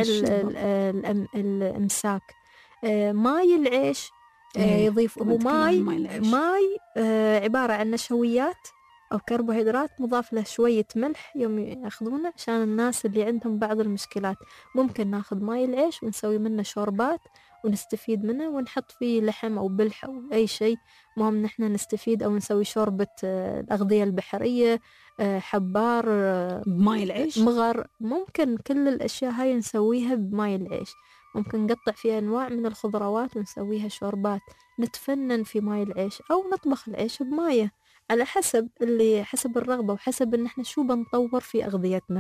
الإمساك. ماي العيش يضيف هو ماي ماي عبارة عن نشويات أو كربوهيدرات مضاف له شوية ملح يوم ياخذونه عشان الناس اللي عندهم بعض المشكلات. ممكن ناخذ ماي العيش ونسوي منه شوربات ونستفيد منه، ونحط فيه لحم أو بلح أو أي شيء، مهم نحن نستفيد. أو نسوي شوربة الأغذية البحرية، حبار بماي العيش، مغر. ممكن كل الأشياء هاي نسويها بماي العيش. ممكن نقطع فيها أنواع من الخضروات ونسويها شوربات. نتفنن في ماي العيش أو نطبخ العيش بمايه على حسب اللي حسب الرغبة وحسب إن إحنا شو بنطور في أغذيتنا.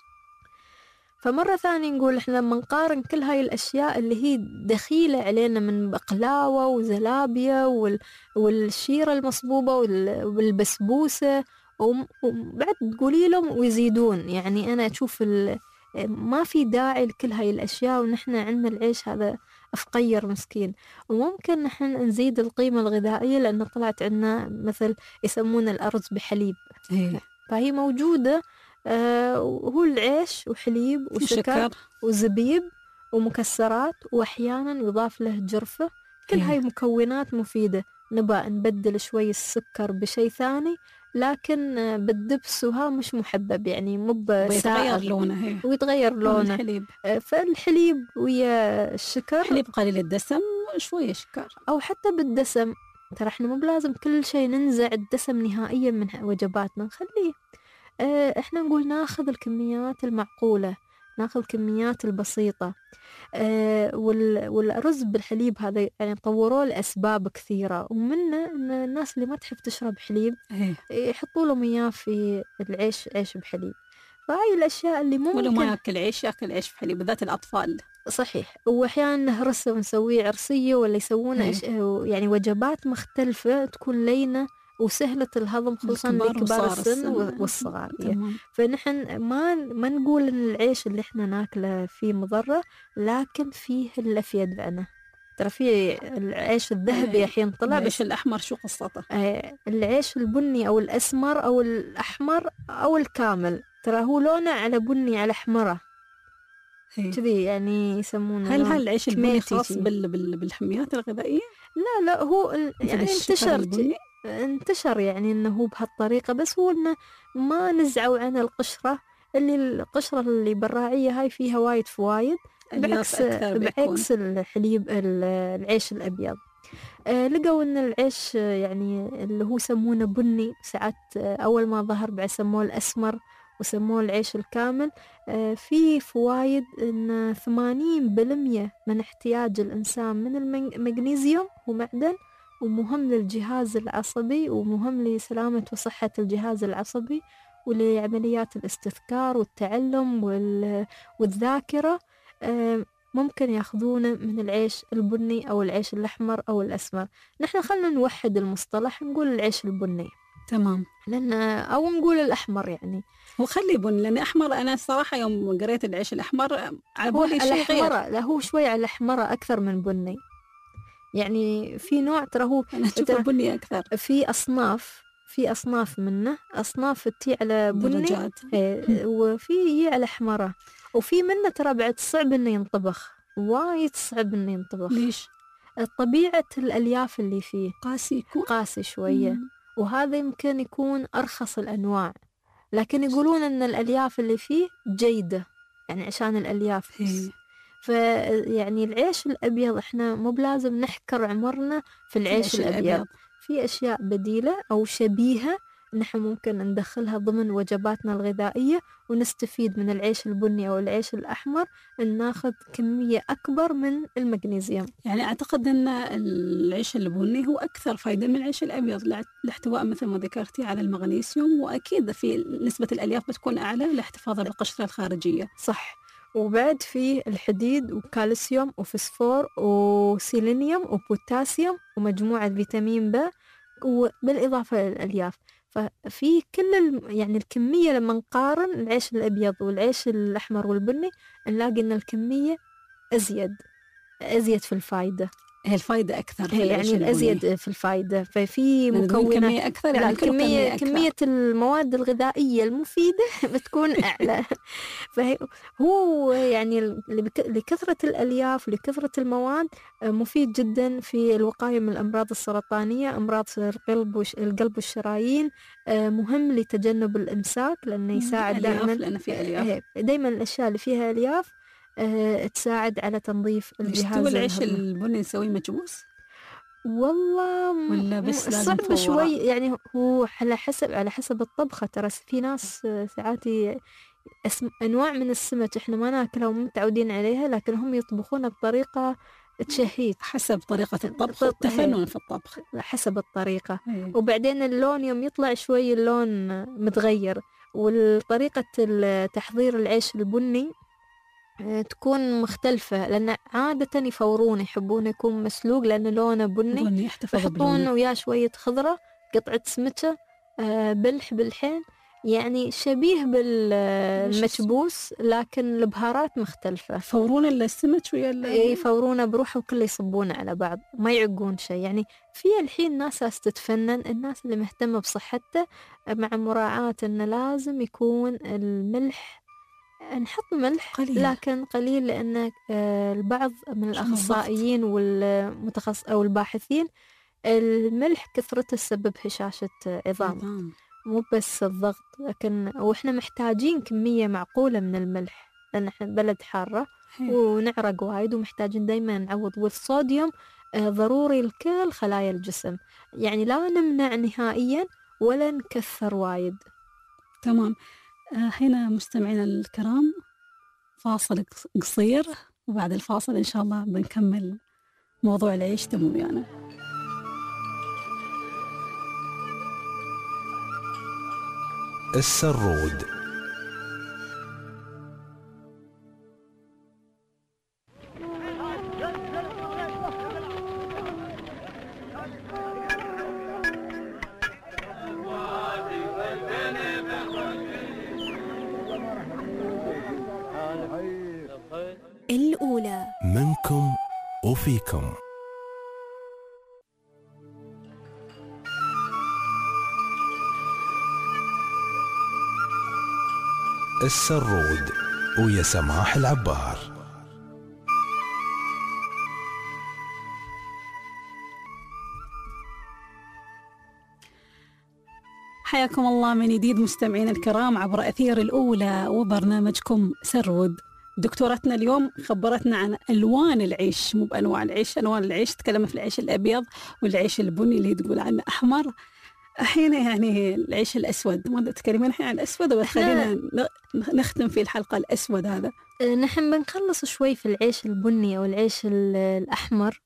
فمرة ثانية نقول إحنا لما نقارن كل هاي الأشياء اللي هي دخيلة علينا من بقلاوة وزلابية وال... والشيرة المصبوبة وال... والبسبوسة، وبعد تقولي لهم ويزيدون. يعني أنا أشوف ال... ما في داعي لكل هاي الأشياء، ونحن عندنا العيش هذا أفقير مسكين. وممكن نحن نزيد القيمة الغذائية لأنه طلعت عنا مثل يسمون الأرز بحليب. إيه. فهي موجودة. آه وهو العيش وحليب وشكر وزبيب ومكسرات، وأحيانا يضاف له جرفة. كل إيه. هاي مكونات مفيدة. نبقى نبدل شوي السكر بشيء ثاني، لكن بالدبس وها مش محبب، يعني مو بيتغير لونه. هي. ويتغير لونه. الحليب. فالحليب ويا الشكر، حليب قليل الدسم وشوية شكر، أو حتى بالدسم. ترى احنا مو بلازم كل شيء ننزع الدسم نهائيا من وجباتنا، نخليه. اه احنا نقول ناخذ الكميات المعقولة، ناخذ الكميات البسيطة. اه والرز بالحليب هذا يعني طوروه لأسباب كثيرة، ومنه إن الناس اللي ما تحب تشرب حليب يحطوا لهم إياه في العيش، عيش بحليب. فهاي الأشياء اللي ممكن ولا ما يأكل عيش يأكل عيش بحليب، بالذات الأطفال. صحيح. وأحيانا نهرسه ونسويه عرسية، ولا يسوونه يعني وجبات مختلفة تكون لينة وسهلة الهضم، خصوصا لكبار السن والصغار. فنحن ما ما نقول إن العيش اللي إحنا ناكله فيه مضرة، لكن فيه الأفيد عنه. ترى فيه العيش الذهبي الحين طلع. العيش الأحمر شو قصته؟ العيش البني أو الأسمر أو الأحمر أو الكامل، ترى هو لونه على بني على أحمره كذي، يعني يسمونه. هل هل العيش البني خاص بال بال بالحميات الغذائية؟ لا لا، هو يعني انتشر انتشر يعني انه هو بهالطريقة، بس هو انه ما نزعوا عن القشرة، اللي القشرة اللي براعية هاي فيها وايد فوايد، بعكس بعكس الحليب العيش الأبيض. آه لقوا ان العيش يعني اللي هو يسمونه بني، ساعات اول ما ظهر بعد سموه الأسمر وسموه العيش الكامل. آه في فوايد ان ثمانين بالمية من احتياج الإنسان من المغنيسيوم هو معدن، ومهم للجهاز العصبي، ومهم لسلامة وصحة الجهاز العصبي، ولعمليات الاستذكار والتعلم والذاكرة. ممكن ياخذونه من العيش البني أو العيش الأحمر أو الأسمر. نحن خلنا نوحد المصطلح، نقول العيش البني. تمام. لأن أو نقول الأحمر يعني. وخلي بني، لأن أحمر أنا الصراحة يوم قريت العيش الأحمر عبولي شيء غير. لا هو شوي على الأحمر أكثر من بني. يعني في نوع ترى هو أنا أشوفه بني أكثر. في أصناف في أصناف منه، أصناف تي على بني ايه، وفي على حمرة، وفي منه ترى بعد صعب إنه ينطبخ، وايد صعب إنه ينطبخ. ليش؟ طبيعة الألياف اللي فيه قاسي يكون قاسي شوية. مم. وهذا يمكن يكون أرخص الأنواع، لكن يقولون إن الألياف اللي فيه جيدة يعني عشان الألياف. فيعني العيش الأبيض إحنا مو بلازم نحكر عمرنا في العيش, العيش الأبيض. الأبيض في أشياء بديلة أو شبيهة نحن ممكن ندخلها ضمن وجباتنا الغذائية، ونستفيد من العيش البني أو العيش الأحمر إن ناخذ كمية أكبر من المغنيسيوم. يعني أعتقد أن العيش البني هو أكثر فائدة من العيش الأبيض لاحتواء مثل ما ذكرتي على المغنيسيوم، وأكيد في نسبة الألياف بتكون أعلى لاحتفاظ بالقشرة الخارجية. صح. وبعد في الحديد وكالسيوم وفسفور وسيلينيوم وبوتاسيوم ومجموعة فيتامين ب، وبالإضافة للألياف. ففي كل الم... يعني الكمية لما نقارن العيش الأبيض والعيش الأحمر والبني نلاقي أن الكمية أزيد أزيد في الفايدة. هي الفايدة أكثر هي يعني الأزيد في الفايدة. ففي مكونات كمية أكثر يعني كمية كمية, كمية المواد الغذائية المفيدة بتكون أعلى. فهو يعني لكثرة الألياف لكثرة المواد مفيد جدا في الوقاية من الأمراض السرطانية، أمراض القلب والقلب والشرايين، مهم لتجنب الإمساك لأنه يساعد دائما، لأن في ألياف دائما الأشياء اللي فيها ألياف أه تساعد على تنظيف الجهاز. يستوي العيش البني نسويه مجبوس والله ولا بس صعب شوي يعني، هو على حسب على حسب الطبخة. ترى في ناس ساعات اسم أنواع من السمك إحنا ما ناكلها ومتعودين عليها، لكن هم يطبخونها بطريقة تشهيت حسب طريقة الطبخ والتفنن في الطبخ حسب الطريقة. هي. وبعدين اللون يوم يطلع شوي اللون متغير، والطريقة تحضير العيش البني تكون مختلفة، لأن عادة يفورون يحبون يكون مسلوق لأن لونه بني، يحطون وياه شوية خضرة، قطعة سمكة، بلح بلحين، يعني شبيه بالمكبوس لكن البهارات مختلفة. يفورون السمك ويا يفورونه بروحه وكله يصبونه على بعض، ما يعقون شيء. يعني في الحين ناس تتفنن، الناس اللي مهتمة بصحته مع مراعاة إنه لازم يكون الملح نحط ملح قليل. لكن قليل، لأن البعض من الأخصائيين والمتخصص أو الباحثين الملح كثرته تسبب هشاشة عظام، مو بس الضغط. لكن وإحنا محتاجين كمية معقولة من الملح لأن إحنا بلد حارة ونعرق وايد، ومحتاجين دايما نعوض. والصوديوم ضروري لكل خلايا الجسم، يعني لا نمنع نهائيا ولا نكثر وايد. تمام. هنا مستمعينا الكرام فاصل قصير، وبعد الفاصل إن شاء الله بنكمل موضوع العيش تمو يعني. السرود. الأولى منكم وفيكم. السرود ويا سماح العبار. حياكم الله من جديد مستمعين الكرام عبر أثير الأولى وبرنامجكم سرود. دكتورتنا اليوم خبرتنا عن ألوان العيش، مو بأنواع العيش، ألوان العيش. تكلمت في العيش الأبيض والعيش البني اللي تقول عنه أحمر. الحين يعني العيش الأسود، ما تكلمين الحين عن الأسود ولا خلينا نختم في الحلقة الأسود هذا؟ نحن بنخلص شوي في العيش البني أو العيش الأحمر.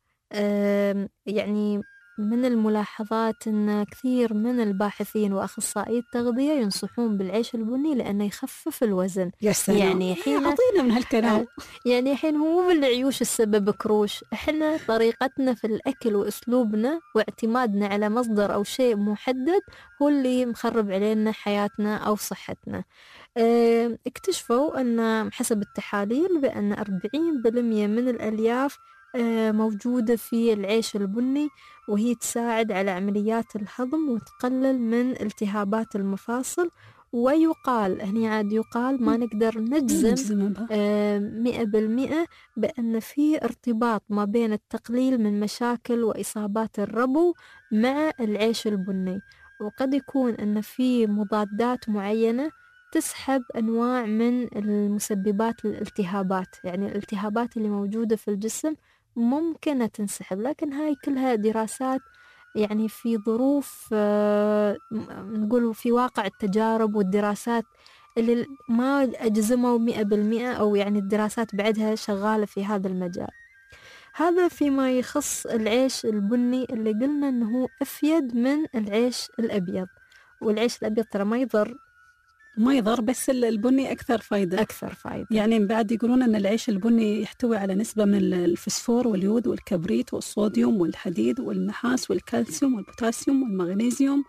يعني من الملاحظات أن كثير من الباحثين وأخصائي التغذية ينصحون بالعيش البني لأنه يخفف الوزن. يا سلام، يعني حين أعطينا من هالكلام. يعني حين هو بالعيوش السبب كروش، إحنا طريقتنا في الأكل وأسلوبنا واعتمادنا على مصدر أو شيء محدد هو اللي مخرب علينا حياتنا أو صحتنا. اه اكتشفوا أن حسب التحاليل بأن أربعين بالمئة من الألياف موجودة في العيش البني، وهي تساعد على عمليات الهضم وتقلل من التهابات المفاصل. ويقال هني عاد يقال ما نقدر نجزم مئة بالمئة بأن في ارتباط ما بين التقليل من مشاكل وإصابات الربو مع العيش البني، وقد يكون أن في مضادات معينة تسحب أنواع من المسببات للالتهابات، يعني الالتهابات اللي موجودة في الجسم ممكن تنسحب. لكن هاي كلها دراسات يعني في ظروف آه نقول في واقع التجارب والدراسات اللي ما أجزموا مئة بالمئة، أو يعني الدراسات بعدها شغالة في هذا المجال. هذا فيما يخص العيش البني اللي قلنا أنه أفيد من العيش الأبيض. والعيش الأبيض ترى ما يضر ما يضر بس البني أكثر فايدة أكثر فايدة. يعني بعد يقولون أن العيش البني يحتوي على نسبة من الفسفور واليود والكبريت والصوديوم والحديد والنحاس والكالسيوم والبوتاسيوم والمغنيسيوم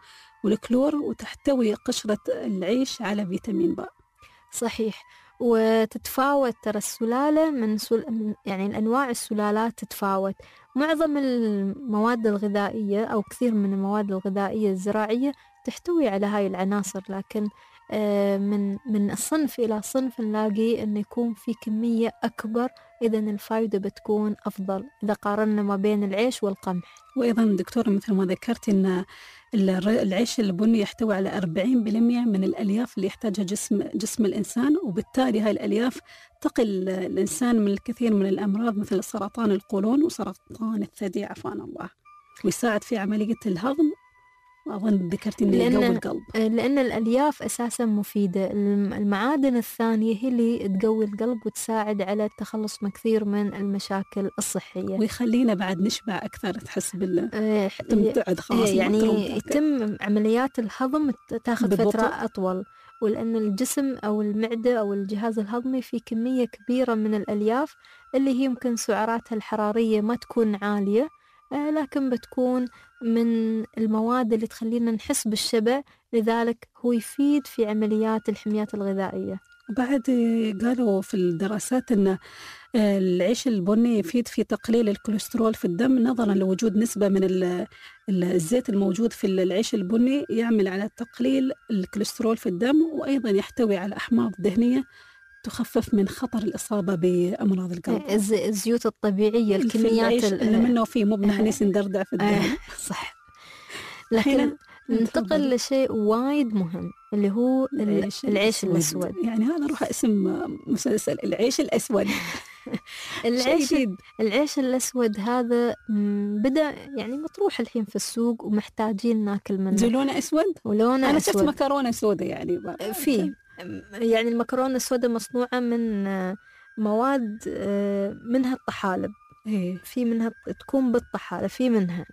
والكلور، وتحتوي قشرة العيش على فيتامين باء. صحيح. وتتفاوت ترى السلالة من, سل... من يعني الأنواع السلالات تتفاوت. معظم المواد الغذائية أو كثير من المواد الغذائية الزراعية تحتوي على هاي العناصر، لكن من من الصنف إلى صنف نلاقي أن يكون في كمية أكبر، إذن الفائدة بتكون أفضل إذا قارنا ما بين العيش والقمح. وأيضا دكتورة مثل ما ذكرت أن العيش البني يحتوي على أربعين بالمئة من الألياف اللي يحتاجها جسم جسم الإنسان، وبالتالي هاي الألياف تقل الإنسان من الكثير من الأمراض مثل سرطان القولون وسرطان الثدي عافانا الله، ويساعد في عملية الهضم، وأظن ذكرت إنه يقوي القلب. لأن الألياف أساسا مفيدة. المعادن الثانية هي اللي تقوي القلب وتساعد على التخلص من كثير من المشاكل الصحية، ويخلينا بعد نشبع أكثر، تحس بال تمتعد خلاص يعني يتم عمليات الهضم تاخذ فترة أطول، ولأن الجسم أو المعدة أو الجهاز الهضمي في كمية كبيرة من الألياف اللي هي يمكن سعراتها الحرارية ما تكون عالية، لكن بتكون من المواد اللي تخلينا نحس بالشبع، لذلك هو يفيد في عمليات الحميات الغذائية. بعد قالوا في الدراسات أن العيش البني يفيد في تقليل الكوليسترول في الدم، نظرا لوجود نسبة من الزيت الموجود في العيش البني يعمل على تقليل الكوليسترول في الدم، وأيضا يحتوي على أحماض دهنية تخفف من خطر الإصابة بأمراض القلب. الزيوت الطبيعية، الكميات اللي منه فيه، مو بنحنيس ندردع في الدم. آه صح. لكن ننتقل لشيء وايد مهم اللي هو العيش, العيش الأسود. يعني هذا روح اسم مسلسل، العيش الأسود. العيش العيش الأسود هذا بدأ يعني مطروح الحين في السوق ومحتاجين ناكل منه. لونه أسود ولونه أنا أسود. شفت مكرونة سودة يعني في يعني المكرونة السوداء مصنوعة من مواد منها الطحالب، في منها تكون بالطحالب، في منها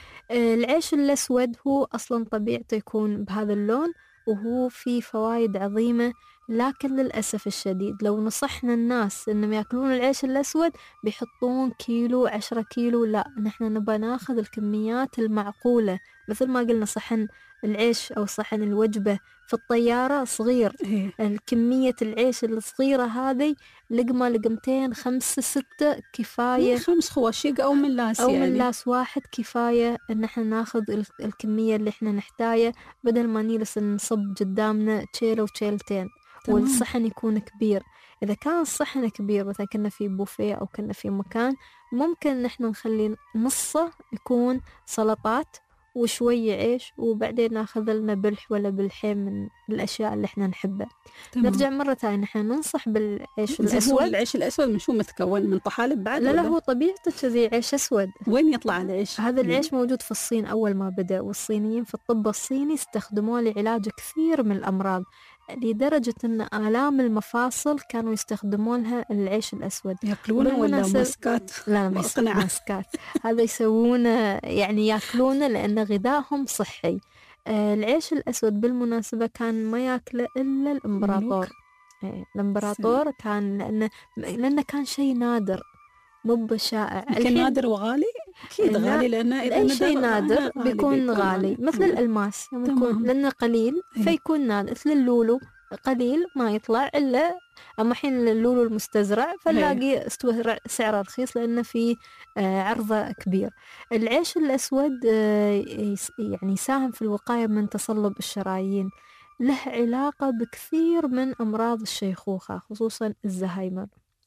العيش الأسود هو أصلا طبيعته يكون بهذا اللون، وهو فيه فوائد عظيمة. لكن للأسف الشديد لو نصحنا الناس إنهم يأكلون العيش الأسود بيحطون كيلو عشرة كيلو، لا نحن نبغى ناخذ الكميات المعقولة. مثل ما قلنا صحن العيش أو صحن الوجبة في الطيارة صغير، الكمية العيش الصغيرة هذه لقمة لقمتين خمسة ستة كفاية، خمس خواشيق أو ملاس أو يعني. ملاس واحد كفاية إن احنا ناخذ الكمية اللي احنا نحتاجها، بدل ما نجلس نصب قدامنا تشيلة وتشيلتين والصحن يكون كبير. إذا كان الصحن كبير مثلا كنا في بوفيه أو كنا في مكان، ممكن نحن نخلي نصه يكون سلطات وشوية عيش، وبعدين ناخذ لنا بلح ولا بلحين من الأشياء اللي احنا نحبها. تمام. نرجع مرة ثانية نحن ننصح بالعيش الأسود. العيش الأسود من شو متكون؟ من طحالب بعد؟ لا لا هو طبيعته كذي عيش أسود. وين يطلع العيش؟ هذا العيش موجود في الصين أول ما بدأ، والصينيين في الطب الصيني استخدموه لعلاج كثير من الأمراض، لدرجة أن آلام المفاصل كانوا يستخدمونها العيش الأسود. يأكلونه ولا ماسكات؟ لا لا ماسكات. هذا يسوونه يعني يأكلونه لأن غذائهم صحي. آه العيش الأسود بالمناسبة كان ما يأكله إلا الإمبراطور. آه الإمبراطور كان لأنه لأنه كان شيء نادر مو بشائع. كان نادر وغالي؟ أكيد غالي، لأنه إذا أي شيء نادر بيكون غالي، مثل الألماس يكون لأنه قليل فيكون نادر. مثل اللولو قليل ما يطلع إلا، أما حين اللولو المستزرع فنلاقي استوى سعره رخيص لأنه في عرضه كبير. العيش الأسود يعني يساهم في الوقاية من تصلب الشرايين، له علاقة بكثير من أمراض الشيخوخة خصوصا الزهايمر.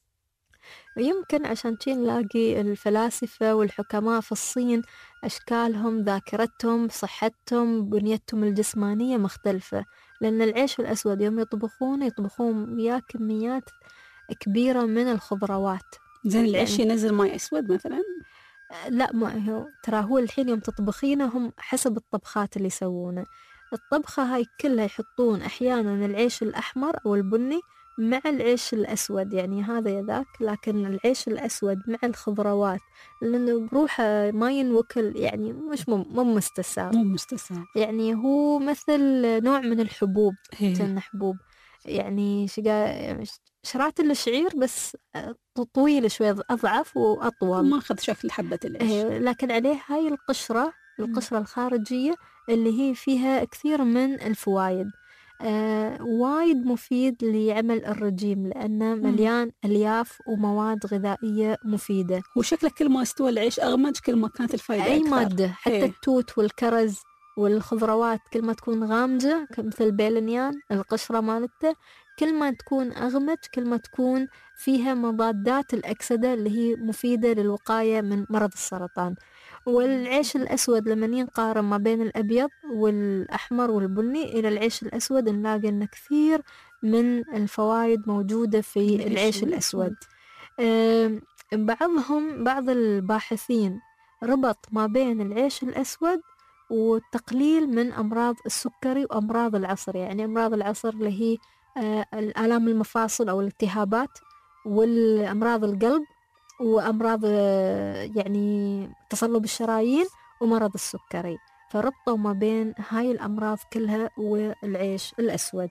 ويمكن عشان شي نلاقي الفلاسفة والحكماء في الصين أشكالهم، ذاكرتهم، صحتهم، بنيتهم الجسمانية مختلفة، لأن العيش الأسود يوم يطبخون يطبخون وياه كميات كبيرة من الخضروات. زين العيش يعني ينزل ماء أسود مثلا؟ لا ما هو ترى هو الحين يوم تطبخينه هم حسب الطبخات اللي يسوونه. الطبخة هاي كلها يحطون أحيانا العيش الأحمر أو البني مع العيش الأسود، يعني هذا يذاك، لكن العيش الأسود مع الخضروات لأنه بروحه ما ينوكل، يعني مش مو مستساغ مو مستساغ يعني هو مثل نوع من الحبوب، كأنه حبوب يعني شقا شرات الشعير بس طويل شوي أضعف وأطول، ما أخذ شكل حبة العيش، لكن عليه هاي القشرة القشرة الخارجية اللي هي فيها كثير من الفوائد. آه وايد مفيد لعمل الرجيم لأنه مليان ألياف ومواد غذائية مفيدة. وشكله كل ما استوى العيش أغمج كل ما كانت الفائدة أي أكثر. مادة حتى هي. التوت والكرز والخضروات كل ما تكون غامجة مثل الباذنجان القشرة مالته كل ما تكون أغمج كل ما تكون فيها مضادات الأكسدة اللي هي مفيدة للوقاية من مرض السرطان. والعيش الأسود لما ينقارن ما بين الأبيض والأحمر والبني إلى العيش الأسود نلاقي أن كثير من الفوائد موجودة في العيش الأسود. أه بعضهم بعض الباحثين ربط ما بين العيش الأسود والتقليل من أمراض السكري وأمراض العصر. يعني أمراض العصر اللي هي آه الآلام المفاصل أو الالتهابات والأمراض القلب وأمراض آه يعني تصلب الشرايين ومرض السكري، فربطوا ما بين هاي الأمراض كلها والعيش الأسود.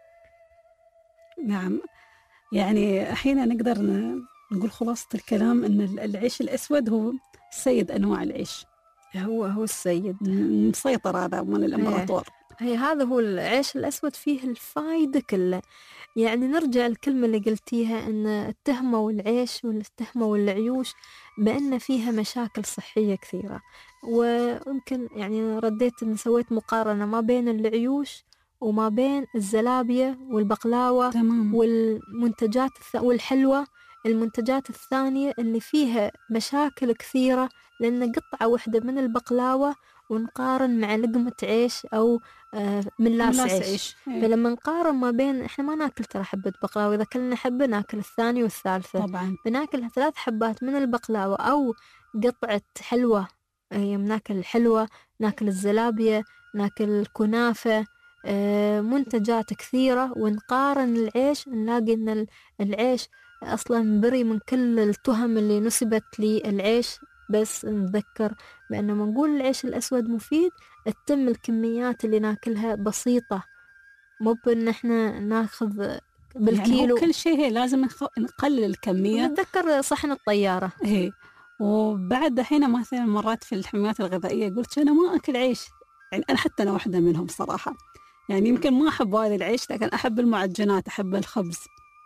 نعم، يعني أحيانا نقدر نقول خلاصة الكلام أن العيش الأسود هو سيد أنواع العيش، هو هو السيد مسيطر هذا من الإمبراطور. هي هذا هو العيش الأسود فيه الفايدة كلها. يعني نرجع الكلمة اللي قلتيها أن اتهموا العيش والاتهموا العيوش بأن فيها مشاكل صحية كثيرة، ويمكن يعني رديت أن سويت مقارنة ما بين العيوش وما بين الزلابية والبقلاوة تمام. والمنتجات والحلوى المنتجات الثانية اللي فيها مشاكل كثيرة، لأن قطعة واحدة من البقلاوة ونقارن مع لقمة عيش أو آه ملاس عيش, عيش. فلما نقارن ما بين إحنا ما ناكل ترى حبة بقلاوة، إذا كلنا حبة ناكل الثانية والثالثة طبعا. بناكل ثلاث حبات من البقلاوة أو قطعة حلوة، يعني ناكل الحلوة ناكل الزلابية ناكل الكنافة، آه منتجات كثيرة. ونقارن العيش نلاقي أن العيش أصلا بري من كل التهم اللي نسبت للعيش. بس نذكر بأنه ما نقول العيش الأسود مفيد تتم الكميات اللي ناكلها بسيطة، مو بأن احنا ناخذ بالكيلو. يعني كل شيء لازم نقلل الكمية. نتذكر صحن الطيارة. هي. وبعد حين مثلا مرات في الحميات الغذائية قلت أنا ما أكل عيش، يعني أنا حتى أنا واحدة منهم صراحة، يعني يمكن ما أحب هذا العيش لكن أحب المعجنات أحب الخبز.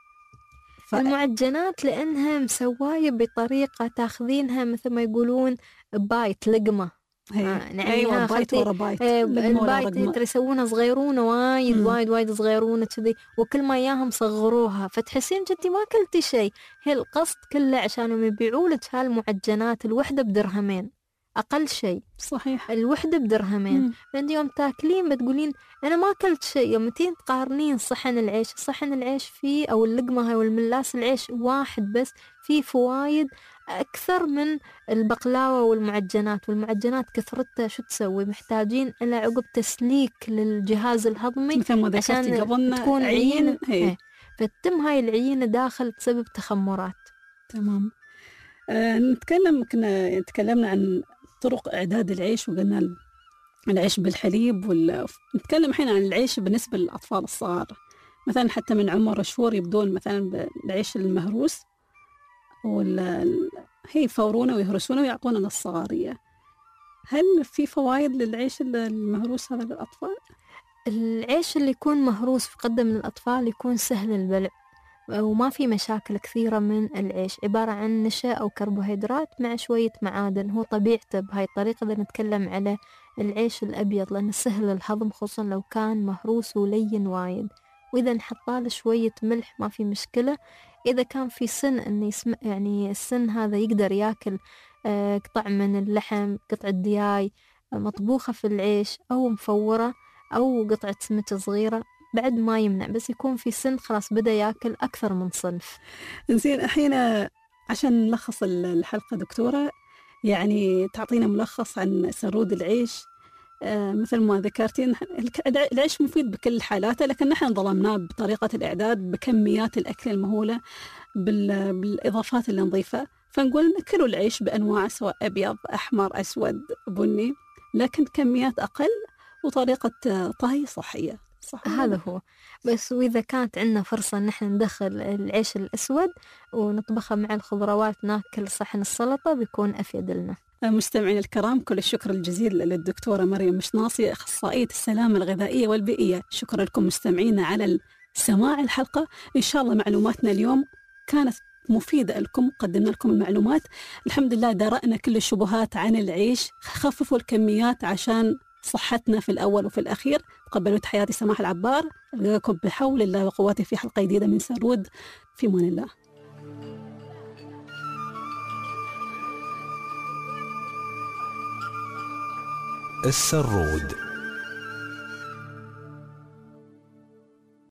ف... المعجنات لأنها مسواية بطريقة تاخذينها مثل ما يقولون بايت لقمة. آه يعني أيوة بايت ورا بايت. آه البايت ترى يسوونها صغيرونة وايد وايد وايد صغيرونة كذي، وكل ما إياهم صغروها فتحسين جدي ما أكلتي شيء. هي القصد كله عشان يبيعوا لك هالمعجنات الوحدة بدرهمين أقل شيء. صحيح. الوحدة بدرهمين. فأنت يوم تاكلين بتقولين أنا ما أكلت شيء. يوم تين تقارنين صحن العيش صحن العيش فيه أو اللقمة هاي والملاس العيش واحد بس فيه فوايد أكثر من البقلاوة والمعجنات. والمعجنات كثرتها شو تسوي؟ محتاجين إلى عقب تسليك للجهاز الهضمي مثل ما ذكرتي قبلنا تكون عيين. هي. فتتم هاي العينة داخل تسبب تخمرات. تمام. آه نتكلم كنا تكلمنا عن طرق إعداد العيش وقلنا العيش بالحليب وال... نتكلم الحين عن العيش بالنسبة للأطفال الصغار، مثلا حتى من عمر شهور يبدون مثلا بالعيش المهروس وال... هي يفورونه ويهرسونه ويعطونه للصغارية. هل في فوائد للعيش المهروس هذا للأطفال؟ العيش اللي يكون مهروس يقدم للأطفال يكون سهل البلع وما في مشاكل كثيرة من العيش، عبارة عن نشا أو كربوهيدرات مع شوية معادن. هو طبيعته بهاي الطريقة إذا نتكلم على العيش الأبيض لأنه سهل الهضم خصوصا لو كان مهروس ولين وايد، وإذا نحطاله شوية ملح ما في مشكلة. إذا كان في سن إن يسمع يعني السن هذا يقدر ياكل آه قطع من اللحم قطعة دياي آه مطبوخة في العيش أو مفورة أو قطعة سمك صغيرة بعد ما يمنع، بس يكون في سن خلاص بدأ يأكل أكثر من صنف. زين الحين عشان نلخص الحلقة دكتورة، يعني تعطينا ملخص عن سرود العيش. آه مثل ما ذكرتين العيش مفيد بكل حالاته، لكن نحن ظلمناه بطريقة الإعداد بكميات الأكل المهولة بالإضافات اللي نضيفها، فنقول نأكلوا العيش بأنواع سواء أبيض أحمر أسود بني، لكن كميات أقل وطريقة طهي صحية. صح هذا هو بس. وإذا كانت عندنا فرصة نحن ندخل العيش الأسود ونطبخه مع الخضروات ناكل صحن السلطة بيكون أفيد لنا. مستمعين الكرام، كل الشكر الجزيل للدكتورة مريم مشناصي، أخصائية السلامة الغذائية والبيئية. شكرا لكم مستمعينا على سماع الحلقة. إن شاء الله معلوماتنا اليوم كانت مفيدة لكم، قدمنا لكم المعلومات الحمد لله، درأنا كل الشبهات عن العيش، خففوا الكميات عشان صحتنا في الأول وفي الأخير. تقبلوا تحياتي سماح العبار، ألقاكم بحول الله وقوته في حلقة جديدة من سرود، في أمان الله. السرود.